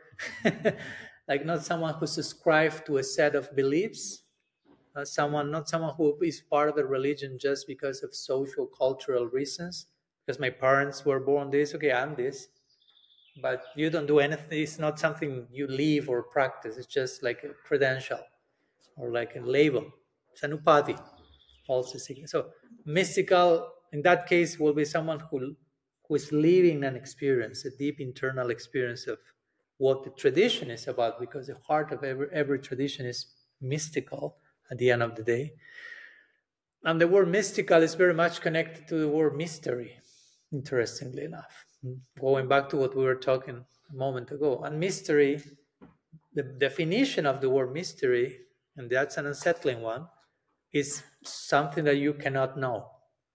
like not someone who subscribes to a set of beliefs, not someone, not someone who is part of a religion just because of social, cultural reasons, because my parents were born this, okay, I'm this. But you don't do anything. It's not something you live or practice. It's just like a credential or like a label. It's an upadhi, also significant. So mystical, in that case, will be someone who who is living an experience, a deep internal experience of what the tradition is about, because the heart of every, every tradition is mystical at the end of the day. And the word mystical is very much connected to the word mystery, interestingly enough. Going back to what we were talking a moment ago. And mystery, the definition of the word mystery, and that's an unsettling one, is something that you cannot know.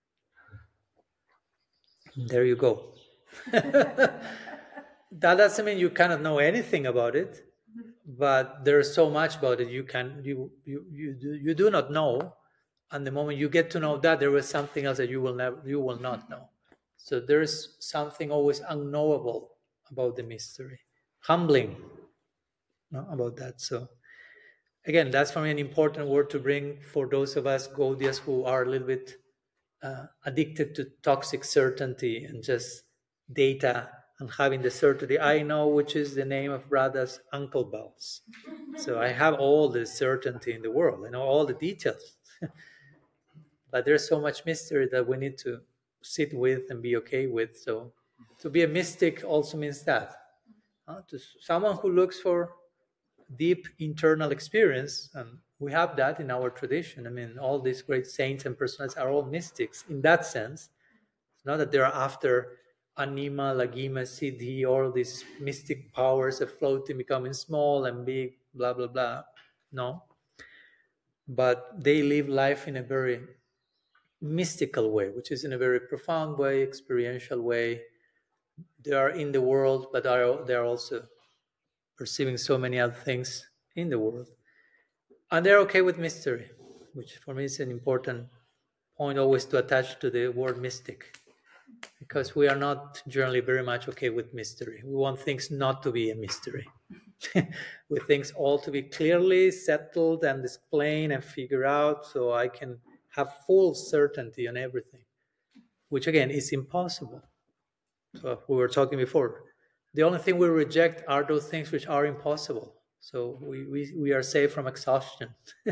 There you go. That doesn't mean you cannot know anything about it, but there's so much about it you can you you you do, you do not know, and the moment you get to know that, there is something else that you will never you will not know. So there's something always unknowable about the mystery, humbling, no, about that. So again, that's for me an important word to bring for those of us Gaudiyas who are a little bit uh, addicted to toxic certainty and just data and having the certainty. I know which is the name of Radha's uncle bells. So I have all the certainty in the world. I know all the details. But there's so much mystery that we need to sit with and be okay with. So to be a mystic also means that. Uh, to someone who looks for deep internal experience, and we have that in our tradition. I mean, all these great saints and personalities are all mystics in that sense. It's not that they're after anima, lagima, siddhi, all these mystic powers of floating, becoming small and big, blah, blah, blah. No. But they live life in a very mystical way, which is in a very profound way, experiential way. They are in the world, but are they are also perceiving so many other things in the world. And they're okay with mystery, which for me is an important point always to attach to the word mystic, because we are not generally very much okay with mystery. We want things not to be a mystery. We things all to be clearly settled and explained and figured out so I can have full certainty on everything, which again is impossible. So we were talking before. The only thing we reject are those things which are impossible. So we, we, we are safe from exhaustion.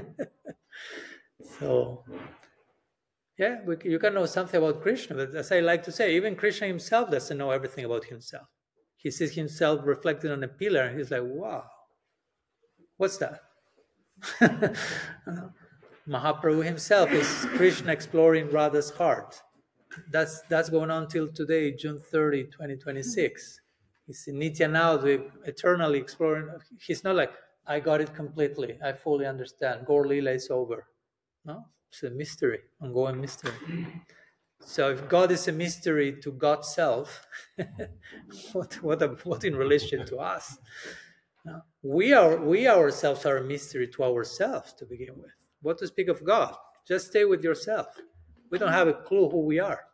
So, yeah, we, you can know something about Krishna, but as I like to say, even Krishna himself doesn't know everything about himself. He sees himself reflected on a pillar, and he's like, wow, what's that? Mahaprabhu himself is Krishna exploring Radha's heart. That's that's going on till today, June thirtieth, twenty twenty-six. He's in Nityananda, eternally exploring. He's not like, I got it completely, I fully understand, Gaur Lila is over. No, it's a mystery, ongoing mystery. So if God is a mystery to God's self, what what a, what in relation to us? No, we are we ourselves are a mystery to ourselves to begin with. What to speak of God? Just stay with yourself. We don't have a clue who we are.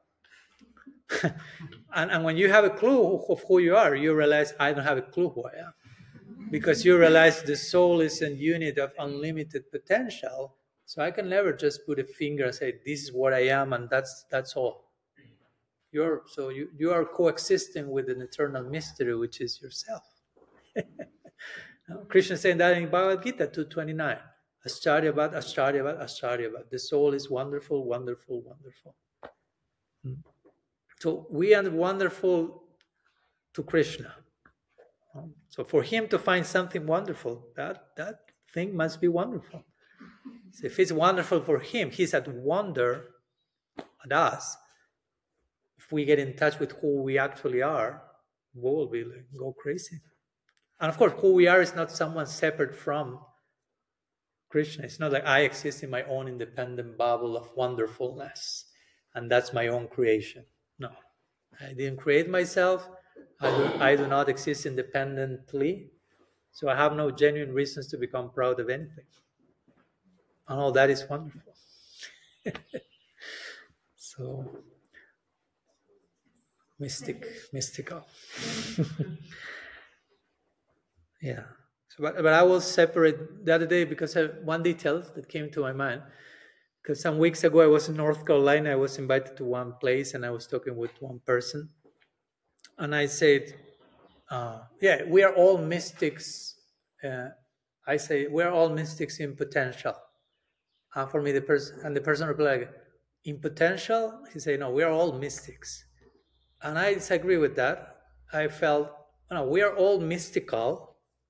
and, and when you have a clue of who you are, you realize, I don't have a clue who I am. Because you realize the soul is a unit of unlimited potential. So I can never just put a finger and say, this is what I am, and that's that's all. You're so you, you are coexisting with an eternal mystery, which is yourself. Krishna saying that in Bhagavad Gita two twenty-nine. Ascharyavat, Ascharyavat, Ascharyavat. The soul is wonderful, wonderful, wonderful. Hmm. So we are wonderful to Krishna. So for him to find something wonderful, that, that thing must be wonderful. So if it's wonderful for him, he's at wonder at us. If we get in touch with who we actually are, we will be like, go crazy. And of course, who we are is not someone separate from Krishna. It's not like I exist in my own independent bubble of wonderfulness, and that's my own creation. No, I didn't create myself. I do, I do not exist independently, so I have no genuine reasons to become proud of anything. And all that is wonderful. So, mystic, mystical. Yeah. So, but, but I will separate the other day because I, one detail that came to my mind. Because some weeks ago I was in North Carolina. I was invited to one place and I was talking with one person. And I said, uh, yeah, we are all mystics. Uh, I say, we are all mystics in potential. And for me, the person, and the person replied, in potential? He said, no, we are all mystics. And I disagree with that. I felt, no, we are all mystical.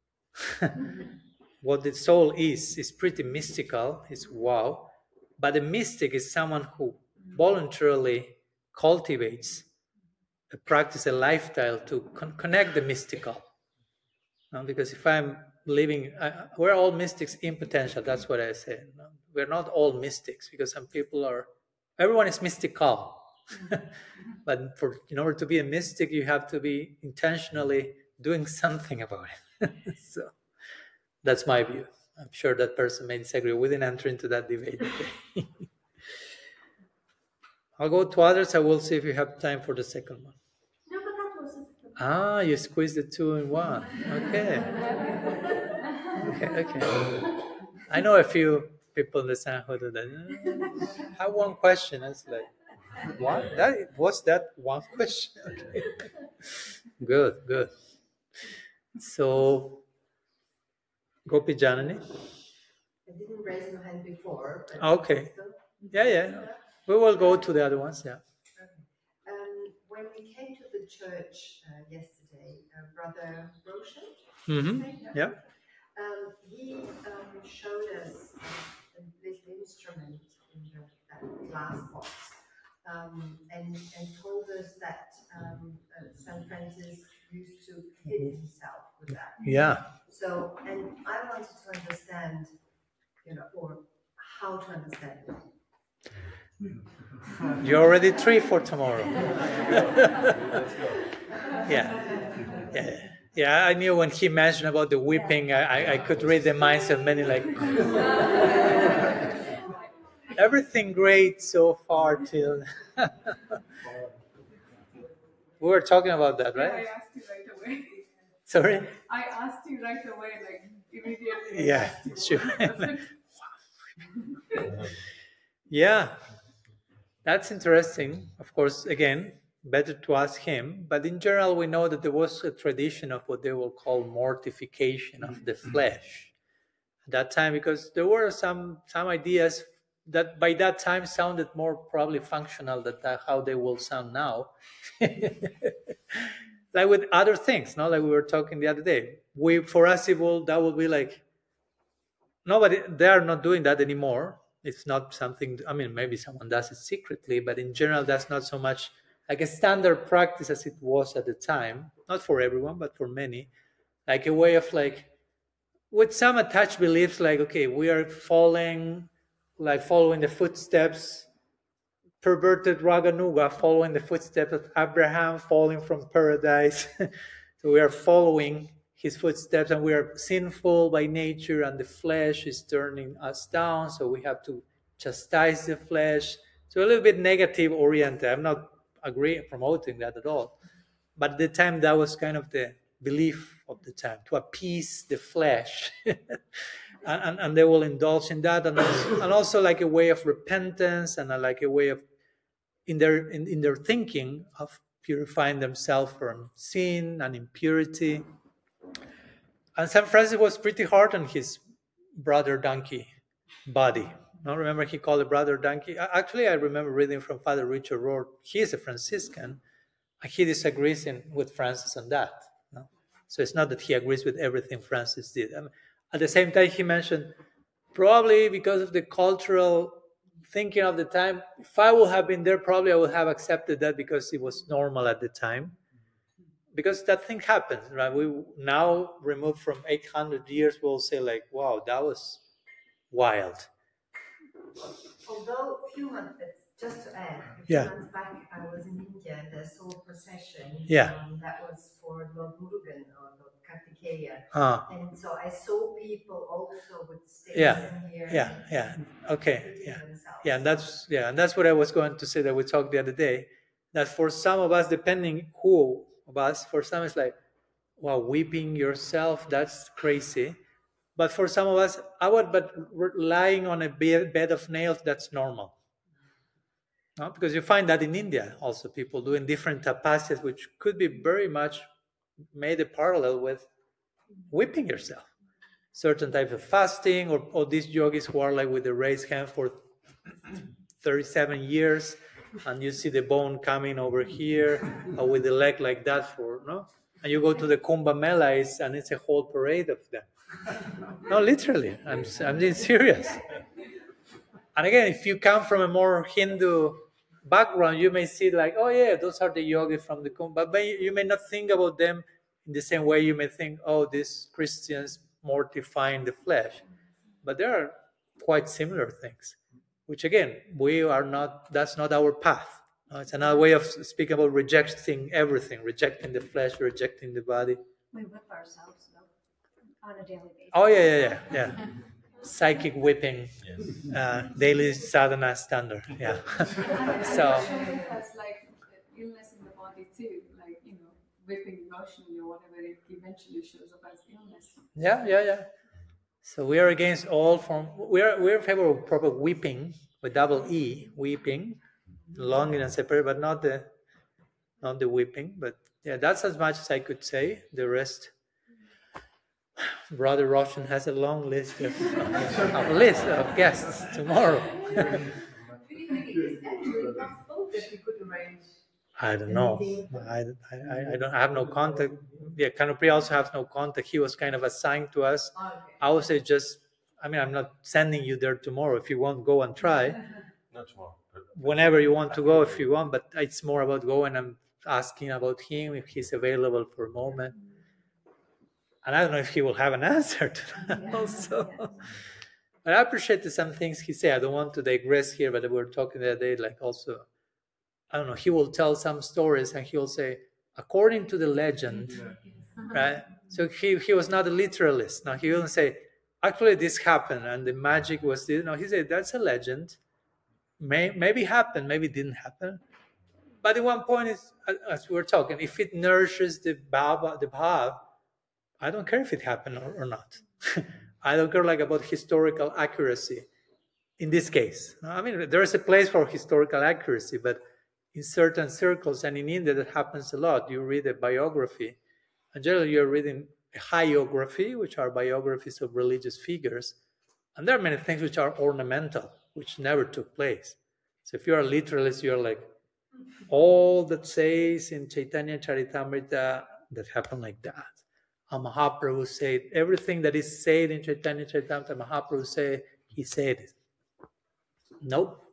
What the soul is, is pretty mystical. It's wow. But the mystic is someone who voluntarily cultivates a practice, a lifestyle to con- connect the mystical. No? Because if I'm living, I, we're all mystics in potential. That's what I say. No? We're not all mystics because some people are, everyone is mystical. But for in order to be a mystic, you have to be intentionally doing something about it. So that's my view. I'm sure that person may disagree. We didn't enter into that debate today. I'll go to others. I will see if you have time for the second one. No, but that was it. Ah, you squeezed the two in one. Okay. Okay, okay. I know a few people in the San who do that. I have one question. It's like, what? That what's that one question? Okay. Good, good. So, Gopi Janani. I didn't raise my hand before. But Okay. Yeah, yeah. We will go to the other ones, yeah. Um, when we came to the church uh, yesterday, uh, Brother Roshan, Mm-hmm. Yeah. um, he um, showed us uh, a little instrument in the, that glass box, um, and, and told us that um, uh, Saint Francis used to hit himself with that. Yeah. So, and I wanted to understand, you know, or how to understand it. You're already three for tomorrow. yeah. Yeah. Yeah, I knew when he mentioned about the whipping, I, I, I could read the minds of many, like, everything great so far till. We were talking about that, right? Yeah, I asked you right away. Sorry? I asked you right away, like immediately. Yeah, sure. Yeah, that's interesting. Of course, again, better to ask him. But in general, we know that there was a tradition of what they will call mortification of the flesh at that time, because there were some some ideas that by that time sounded more probably functional than that, how they will sound now. Like with other things, no? Like we were talking the other day. We for us it will that will be like nobody they are not doing that anymore. It's not something, I mean, maybe someone does it secretly, but in general, that's not so much like a standard practice as it was at the time. Not for everyone, but for many. Like a way of like, with some attached beliefs, like, okay, we are following, like following the footsteps, perverted Raganuga, following the footsteps of Abraham, falling from paradise. So we are following his footsteps, and we are sinful by nature, and the flesh is turning us down, so we have to chastise the flesh. So a little bit negative oriented. I'm not agreeing promoting that at all, but at the time that was kind of the belief of the time, to appease the flesh. and, and, and they will indulge in that, and also, and also like a way of repentance, and a, like a way of in their in, in their thinking of purifying themselves from sin and impurity. And Saint Francis was pretty hard on his brother donkey body. No, remember he called it brother donkey? Actually, I remember reading from Father Richard Rohr. He is a Franciscan, and he disagrees in, with Francis on that. No? So it's not that he agrees with everything Francis did. I mean, at the same time, he mentioned probably because of the cultural thinking of the time, if I would have been there, probably I would have accepted that because it was normal at the time. Because that thing happened, right? We now removed from eight hundred years, we'll say like, wow, that was wild. Although a few months, just to add, a few Yeah. months back I was in India and I saw a procession. Yeah. Um, that was for Lord Murugan or Lord Kartikeya. Ah. And so I saw people also with sticks Yeah. in here. Yeah, yeah, okay, yeah, yeah, and that's yeah, and that's what I was going to say that we talked the other day. That for some of us, depending who of us, for some it's like, wow, weeping yourself, that's crazy. But for some of us, I would, but lying on a bed, bed of nails, that's normal. No? Because you find that in India also, people doing different tapasyas, which could be very much made a parallel with whipping yourself. Certain types of fasting, or, or these yogis who are like with the raised hand for thirty-seven years, and you see the bone coming over here, or with the leg like that for, no? And you go to the Kumbh Mela, and it's a whole parade of them. No, literally, I'm, I'm being serious. And again, if you come from a more Hindu background, you may see like, oh yeah, those are the yogis from the Kumbh, but you may not think about them in the same way you may think, oh, these Christians mortifying the flesh. But there are quite similar things, which again, we are not, that's not our path. No, it's another way of speaking about rejecting everything, rejecting the flesh, rejecting the body. We whip ourselves though, on a daily basis. Oh, yeah, yeah, yeah, yeah. Psychic whipping, yes. uh, daily sadhana standard, yeah. So, has like illness in the body too, like, you know, whipping emotionally or whatever, it eventually shows up as illness. Yeah, yeah, yeah. So we are against all form. We are we're in favor of proper weeping with double E, weeping, longing and separate, but not the not the weeping. But yeah, that's as much as I could say. The rest, Brother Roshan has a long list of a list of guests tomorrow. I don't know. I, I, I don't I have no contact. Yeah, Canopy also has no contact. He was kind of assigned to us. Okay. I would say just, I mean, I'm not sending you there tomorrow. If you want, go and try. Not tomorrow. But Whenever you want to go, if you want. But it's more about going and asking about him, if he's available for a moment. And I don't know if he will have an answer to that also. But I appreciated some things he said. I don't want to digress here, but we were talking the other day, like also, I don't know, he will tell some stories and he will say, according to the legend, right? So he, he was not a literalist. Now he wouldn't say, actually this happened and the magic was this. No, he said, that's a legend. May, maybe happened, maybe didn't happen. But at one point, is, as we were talking, if it nourishes the bhava, the bhav, I don't care if it happened or, or not. I don't care like about historical accuracy in this case. I mean, there is a place for historical accuracy, but in certain circles and in India that happens a lot. You read a biography, and generally you're reading a hagiography, which are biographies of religious figures, and there are many things which are ornamental, which never took place. So if you are a literalist, you're like, all that says in Chaitanya Charitamrita, that happened like that. And Mahaprabhu said, everything that is said in Chaitanya Charitamrita, Mahaprabhu said, he said it. Nope.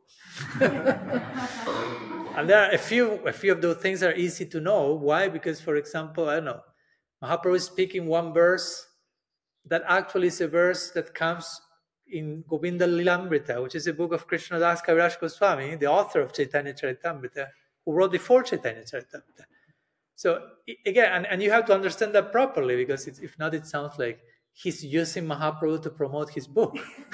And there are a few, a few of those things are easy to know. Why? Because, for example, I don't know, Mahaprabhu is speaking one verse that actually is a verse that comes in Govinda Lilamrita, which is a book of Krishnadas Kaviraj Goswami, the author of Chaitanya Charitamrita, who wrote before Chaitanya Charitamrita. So again, and, and you have to understand that properly, because it's, if not, it sounds like he's using Mahaprabhu to promote his book.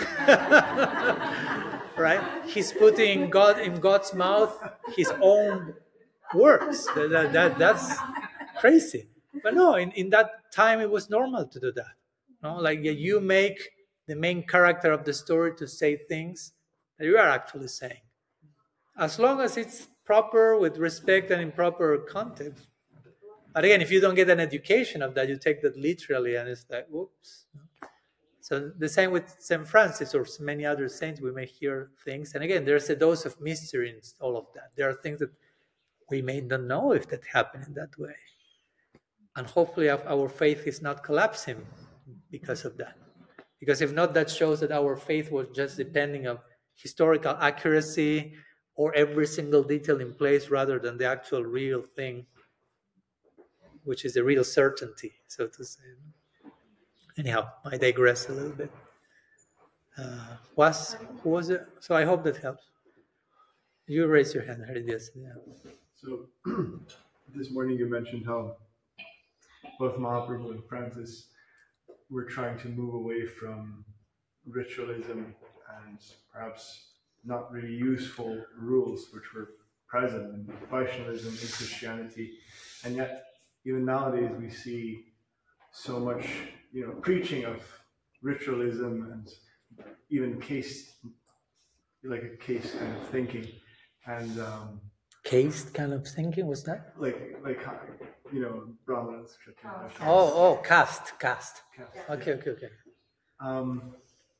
Right? He's putting in, God, in God's mouth his own words. That, that, that, that's crazy. But no, in, in that time it was normal to do that. No? Like you make the main character of the story to say things that you are actually saying. As long as it's proper, with respect and in proper context. But again, if you don't get an education of that, you take that literally and it's like, whoops. So the same with Saint Francis or many other saints, we may hear things. And again, there's a dose of mystery in all of that. There are things that we may not know if that happened in that way. And hopefully our faith is not collapsing because of that. Because if not, that shows that our faith was just depending on historical accuracy or every single detail in place rather than the actual real thing, which is the real certainty, so to say. Anyhow, I digress a little bit. Uh, was who was it? So I hope that helps. You raise your hand, Haridas. Yeah. So this morning you mentioned how both Mahaprabhu and Francis were trying to move away from ritualism and perhaps not really useful rules which were present in Vaishnavism, in Christianity, and yet even nowadays we see so much, you know, preaching of ritualism and even case, like a case kind of thinking, and um, case kind of thinking, was that? Like, like you know, Brahmanas. Oh, oh, caste, caste. caste. Okay, okay, okay. Um,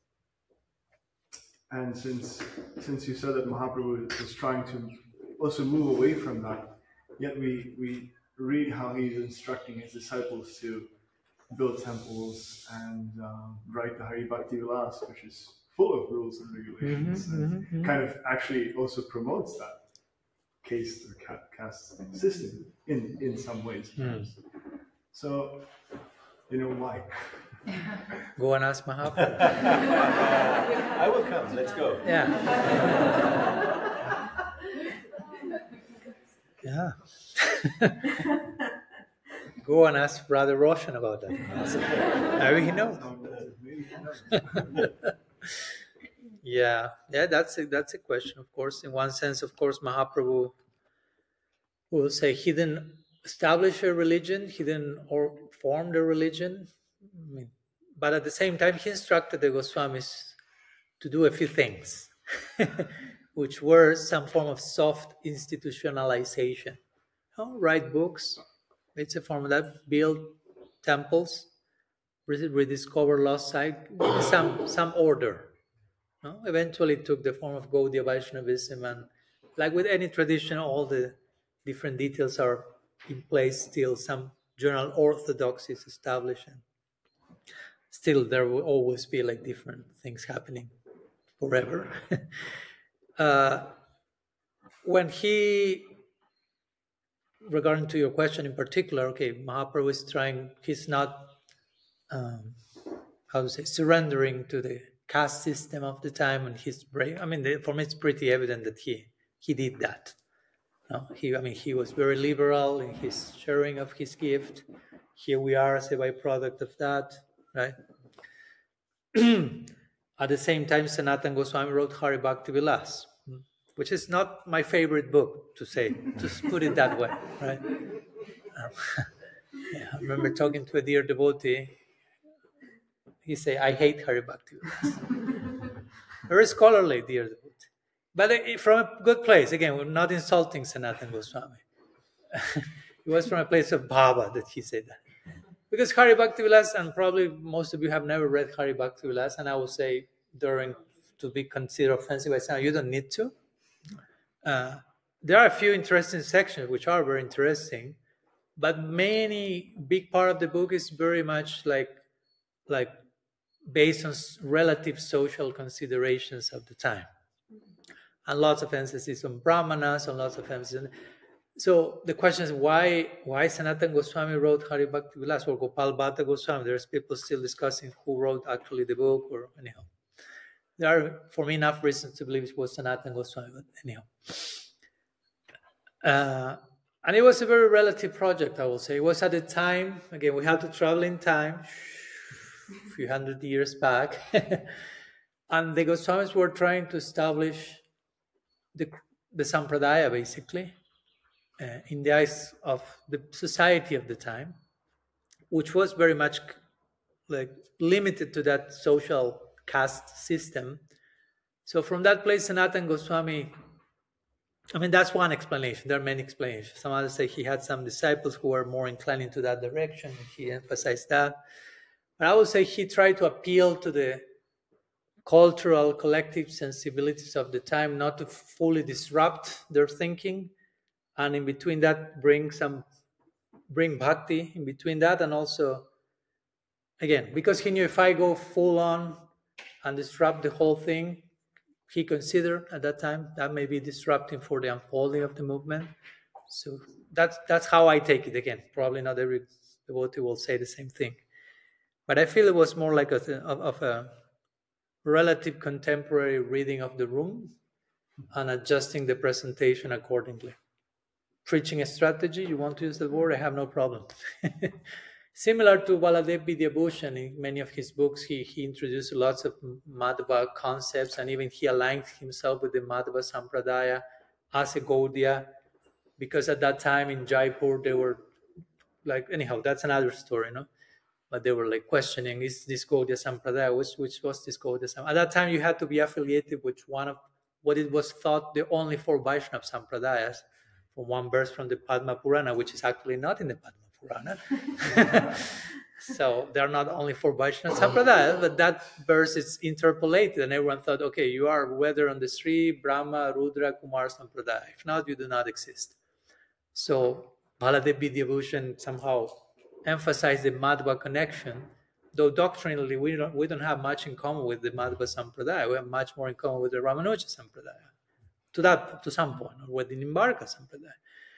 and since since you said that Mahaprabhu is trying to also move away from that, yet we we read how he's instructing his disciples to build temples and um, write the Hari Bhakti Vilas, which is full of rules and regulations, mm-hmm, and mm-hmm. kind of actually also promotes that caste or caste system in, in some ways. Mm. So, you know, why? Go and ask Mahaprabhu. I will come, let's go. Yeah. Yeah. Go and ask Brother Roshan about that. Maybe he knows. Yeah, yeah, that's a, that's a question, of course. In one sense, of course, Mahaprabhu will say he didn't establish a religion, he didn't or form the religion, I mean, but at the same time, he instructed the Goswamis to do a few things, which were some form of soft institutionalization. You know, write books, it's a form of that, build temples, rediscover lost site, some some order. No? Eventually it took the form of Gaudiya Vaishnavism, and like with any tradition, all the different details are in place still. Some general orthodoxy is established. And still, there will always be like different things happening forever. uh, when he, regarding to your question in particular, okay, Mahaprabhu is trying, he's not, um, how to say, surrendering to the caste system of the time, and his brave. I mean, the, for me, it's pretty evident that he he did that. No, he. I mean, he was very liberal in his sharing of his gift. Here we are as a byproduct of that, right? At the same time, Sanatana Goswami wrote Hari Bhakti Vilas, which is not my favorite book, to say, to put it that way, right? Um, yeah, I remember talking to a dear devotee. He said, I hate Hari Bhakti Vilas. Very scholarly, dear devotee. But uh, from a good place. Again, we're not insulting Sanatana Goswami. It was from a place of bhava that he said that. Because Hari Bhakti Vilas, and probably most of you have never read Hari Bhakti Vilas, and I will say, during to be considered offensive, I say, you don't need to. Uh, there are a few interesting sections which are very interesting, but many big part of the book is very much like, like based on relative social considerations of the time, and lots of emphasis on brahmanas, and lots of emphasis. On, so the question is why why Sanatana Goswami wrote Hari Bhakti Vilas or Gopal Bhatta Goswami? There's people still discussing who wrote actually the book, or anyhow. There are, for me, enough reasons to believe it was Sanatana Goswami, but anyhow. Uh, and it was a very relative project, I will say. It was at the time, again, we had to travel in time, a few hundred years back, and the Goswamis were trying to establish the, the Sampradaya, basically, uh, in the eyes of the society of the time, which was very much like limited to that social caste system. So from that place, Sanatana Goswami, I mean, that's one explanation. There are many explanations. Some others say he had some disciples who were more inclined into that direction, and he emphasized that. But I would say he tried to appeal to the cultural, collective sensibilities of the time, not to fully disrupt their thinking, and in between that, bring some, bring bhakti in between that, and also, again, because he knew if I go full on and disrupt the whole thing, he considered at that time that may be disrupting for the unfolding of the movement. So that's that's how I take it. Again, probably not every devotee will say the same thing, but I feel it was more like a of, of a relative contemporary reading of the room and adjusting the presentation accordingly. Preaching a strategy, you want to use the word, I have no problem. Similar to Baladev Vidyabhushan, in many of his books, he, he introduced lots of Madhva concepts, and even he aligned himself with the Madhva Sampradaya as a Gaudiya, because at that time in Jaipur, they were like, anyhow, that's another story, no? But they were like questioning, is this Gaudiya Sampradaya, which, which was this Gaudiya Sampradaya? At that time, you had to be affiliated with one of what it was thought the only four Vaishnava Sampradayas, from one verse from the Padma Purana, which is actually not in the Padma Purana. So there are not only four Vaishnava Sampradayas, but that verse is interpolated, and everyone thought, okay, you are whether on the Sri, Brahma, Rudra, Kumar Sampradaya. If not, you do not exist. So Baladev Vidyabhushan somehow emphasized the Madhva connection, though doctrinally we don't, we don't have much in common with the Madhva Sampradaya. We have much more in common with the Ramanuja Sampradaya, to that, to some point, or with the Nimbarka Sampradaya.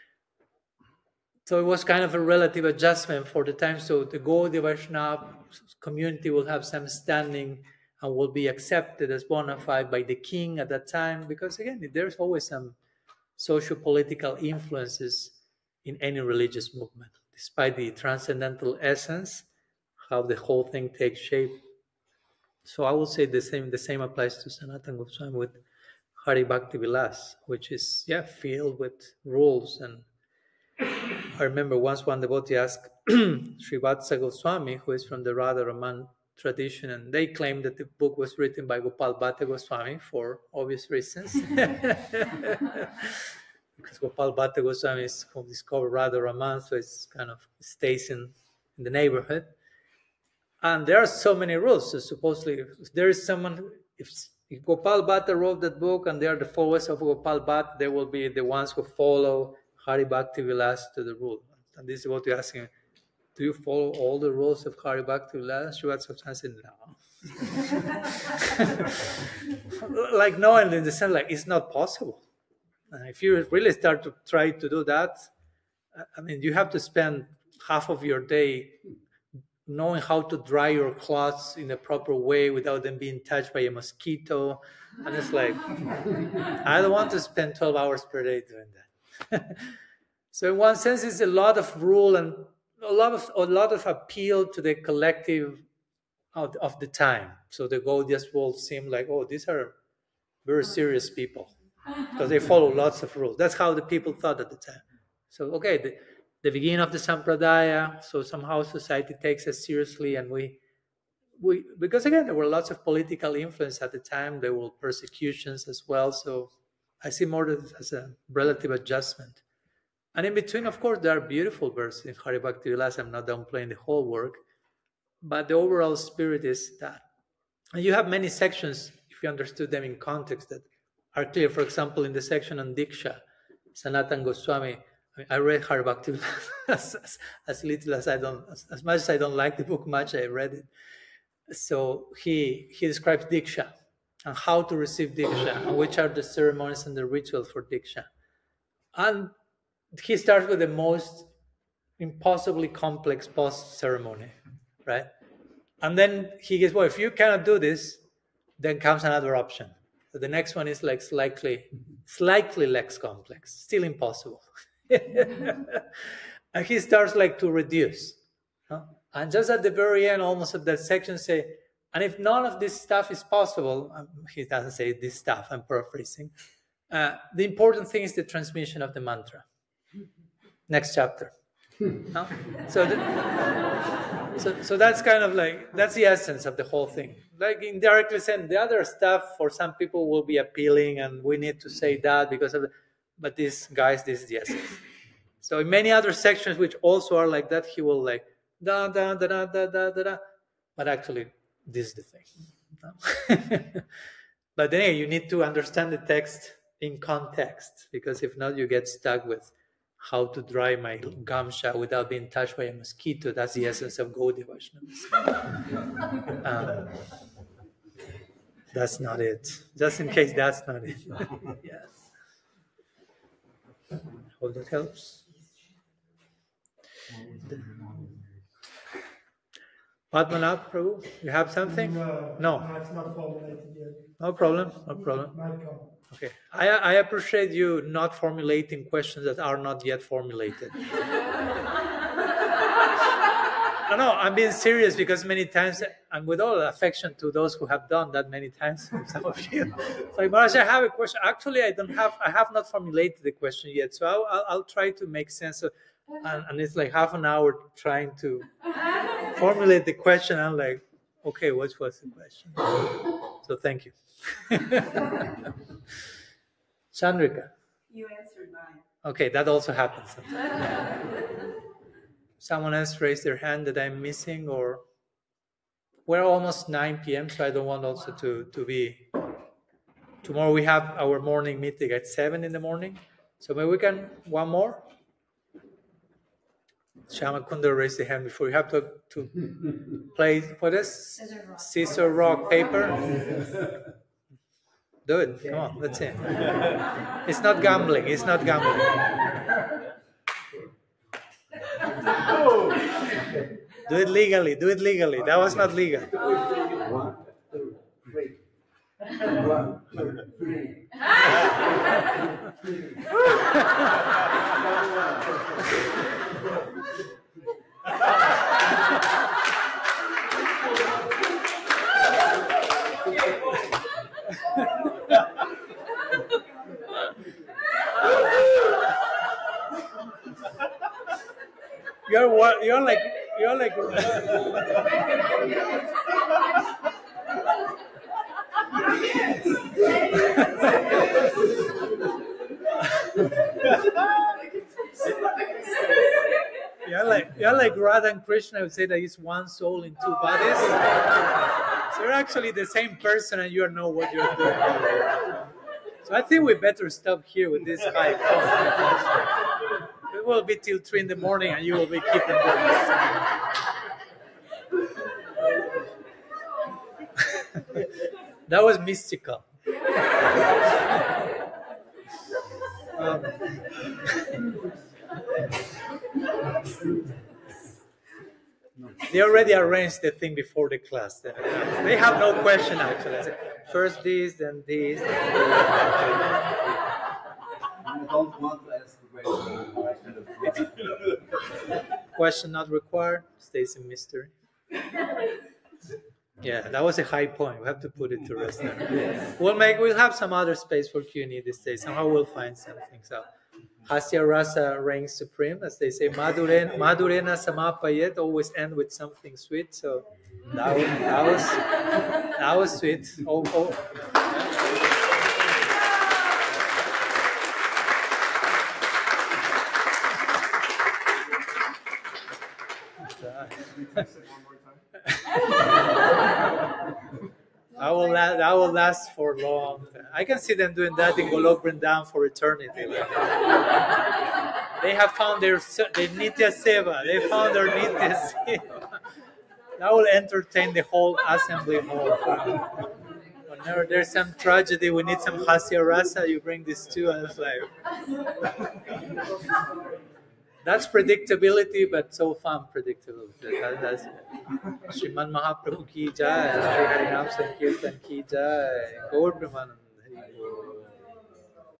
So it was kind of a relative adjustment for the time. So the Gaudiya Vaishnava community will have some standing and will be accepted as bona fide by the king at that time, because again, there's always some socio-political influences in any religious movement, despite the transcendental essence, how the whole thing takes shape. So I will say the same. The same applies to Sanatana Goswami with Hari Bhakti Vilas, which is yeah filled with rules. And I remember once one devotee asked Srivatsa Goswami, who is from the Radha Raman tradition, and they claim that the book was written by Gopal Bhatta Goswami for obvious reasons. Because Gopal Bhatta Goswami is who discovered Radha Raman, so it's kind of stays in, in the neighborhood. And there are so many rules. So supposedly, if there is someone, if, if Gopal Bhatta wrote that book and they are the followers of Gopal Bhatta, they will be the ones who follow Hari Bhakti Vilas to the rule. And this is what you're asking. Do you follow all the rules of Hari Bhakti Vilas? Srivatsa said, no. Like, no, and in the sense, like, it's not possible. And if you really start to try to do that, I mean, you have to spend half of your day knowing how to dry your clothes in a proper way without them being touched by a mosquito. And it's like, I don't want to spend twelve hours per day doing that. So in one sense, it's a lot of rule and a lot of a lot of appeal to the collective of, of the time. So the Gaudias will seem like, oh, these are very serious people because they follow lots of rules. That's how the people thought at the time. So okay, the, the beginning of the Sampradaya, so somehow society takes us seriously, and we, we because again, there were lots of political influence at the time, there were persecutions as well, so I see more as a relative adjustment. And in between, of course, there are beautiful verses in Hari Bhakti Vilasa. I'm not downplaying the whole work, but the overall spirit is that. And you have many sections, if you understood them in context, that are clear. For example, in the section on Diksha, Sanatan Goswami, I, mean, I read Hari Bhakti Vilasa as, as, as little as I don't, as, as much as I don't like the book much, I read it. So he he describes Diksha and how to receive Diksha and which are the ceremonies and the rituals for Diksha. And he starts with the most impossibly complex post-ceremony, right? And then he gets, well, if you cannot do this, then comes another option. So the next one is like slightly, slightly less complex, still impossible. And he starts like to reduce. Huh? And just at the very end, almost of that section, say, and if none of this stuff is possible, um, he doesn't say this stuff, I'm paraphrasing, uh, the important thing is the transmission of the mantra. Next chapter. No? So, the, so, so that's kind of like, that's the essence of the whole thing. Like indirectly saying, the other stuff for some people will be appealing and we need to say that because of the, but this, guys, this is the essence. So in many other sections, which also are like that, he will like, da, da, da, da, da, da, da, da. But actually, this is the thing. No? But then you need to understand the text in context, because if not, you get stuck with how to dry my gamsha without being touched by a mosquito. That's the essence of Gaudiya Vaishnavism. Um, that's not it. Just in case that's not it. Yes. Hope that helps. Padmanabh Prabhu, you have something? No, no. no, it's not formulated yet. No problem, no problem. Might come. Okay, I, I appreciate you not formulating questions that are not yet formulated. No, no, I'm being serious because many times, and with all affection to those who have done that many times, some of you. So, Maharaj, I have a question. Actually, I don't have, I have not formulated the question yet, so I'll, I'll, I'll try to make sense of, and, and it's like half an hour trying to formulate the question. I'm like, okay, what was the question? So thank you. Chandrika. You answered mine. Okay, that also happens sometimes. Someone else raised their hand that I'm missing, or we're almost nine p.m., so I don't want also to, to be... Tomorrow we have our morning meeting at seven in the morning, so maybe we can... One more? Shama Kundar raised the hand before. You have to, to play, what is? Scissor rock, Scissor, rock paper. Do it, come on, let's see. It's not gambling, it's not gambling. Do it legally, do it legally. That was not legal. One, two, three. One, two, three. You're what? You're like you're like. You're like you're like Radha and Krishna would say that it's one soul in two bodies. So you're actually the same person, and you know what you're doing. So I think we better stop here with this high. It will be till three in the morning, and you will be keeping going. That was mystical. Um, no. They already arranged the thing before the class. They they have no question actually. I said, first this, then this. Then I don't want to ask the question. question not required, stays a mystery. Yeah, that was a high point. We have to put it to rest now. We'll make. We'll have some other space for Q and A this day. Somehow we'll find some things out. Hasya Rasa reigns supreme, as they say. Madhuren, Madhurena Samapayet, always end with something sweet. So that was that was, that was sweet. Oh, oh. I will la- that will last for long. I can see them doing that in Golok Vrindavan for eternity. They have found their their Nitya Seva. They found their Nitya Seva. That will entertain the whole assembly hall. Whenever there's some tragedy, we need some Hasya Rasa. You bring these two, and it's like that's predictability, but so fun predictability. That, that's Shriman Mahaprabhu ki jai, Shri Harinam Sankirtan ki jai, Gaur Premanand.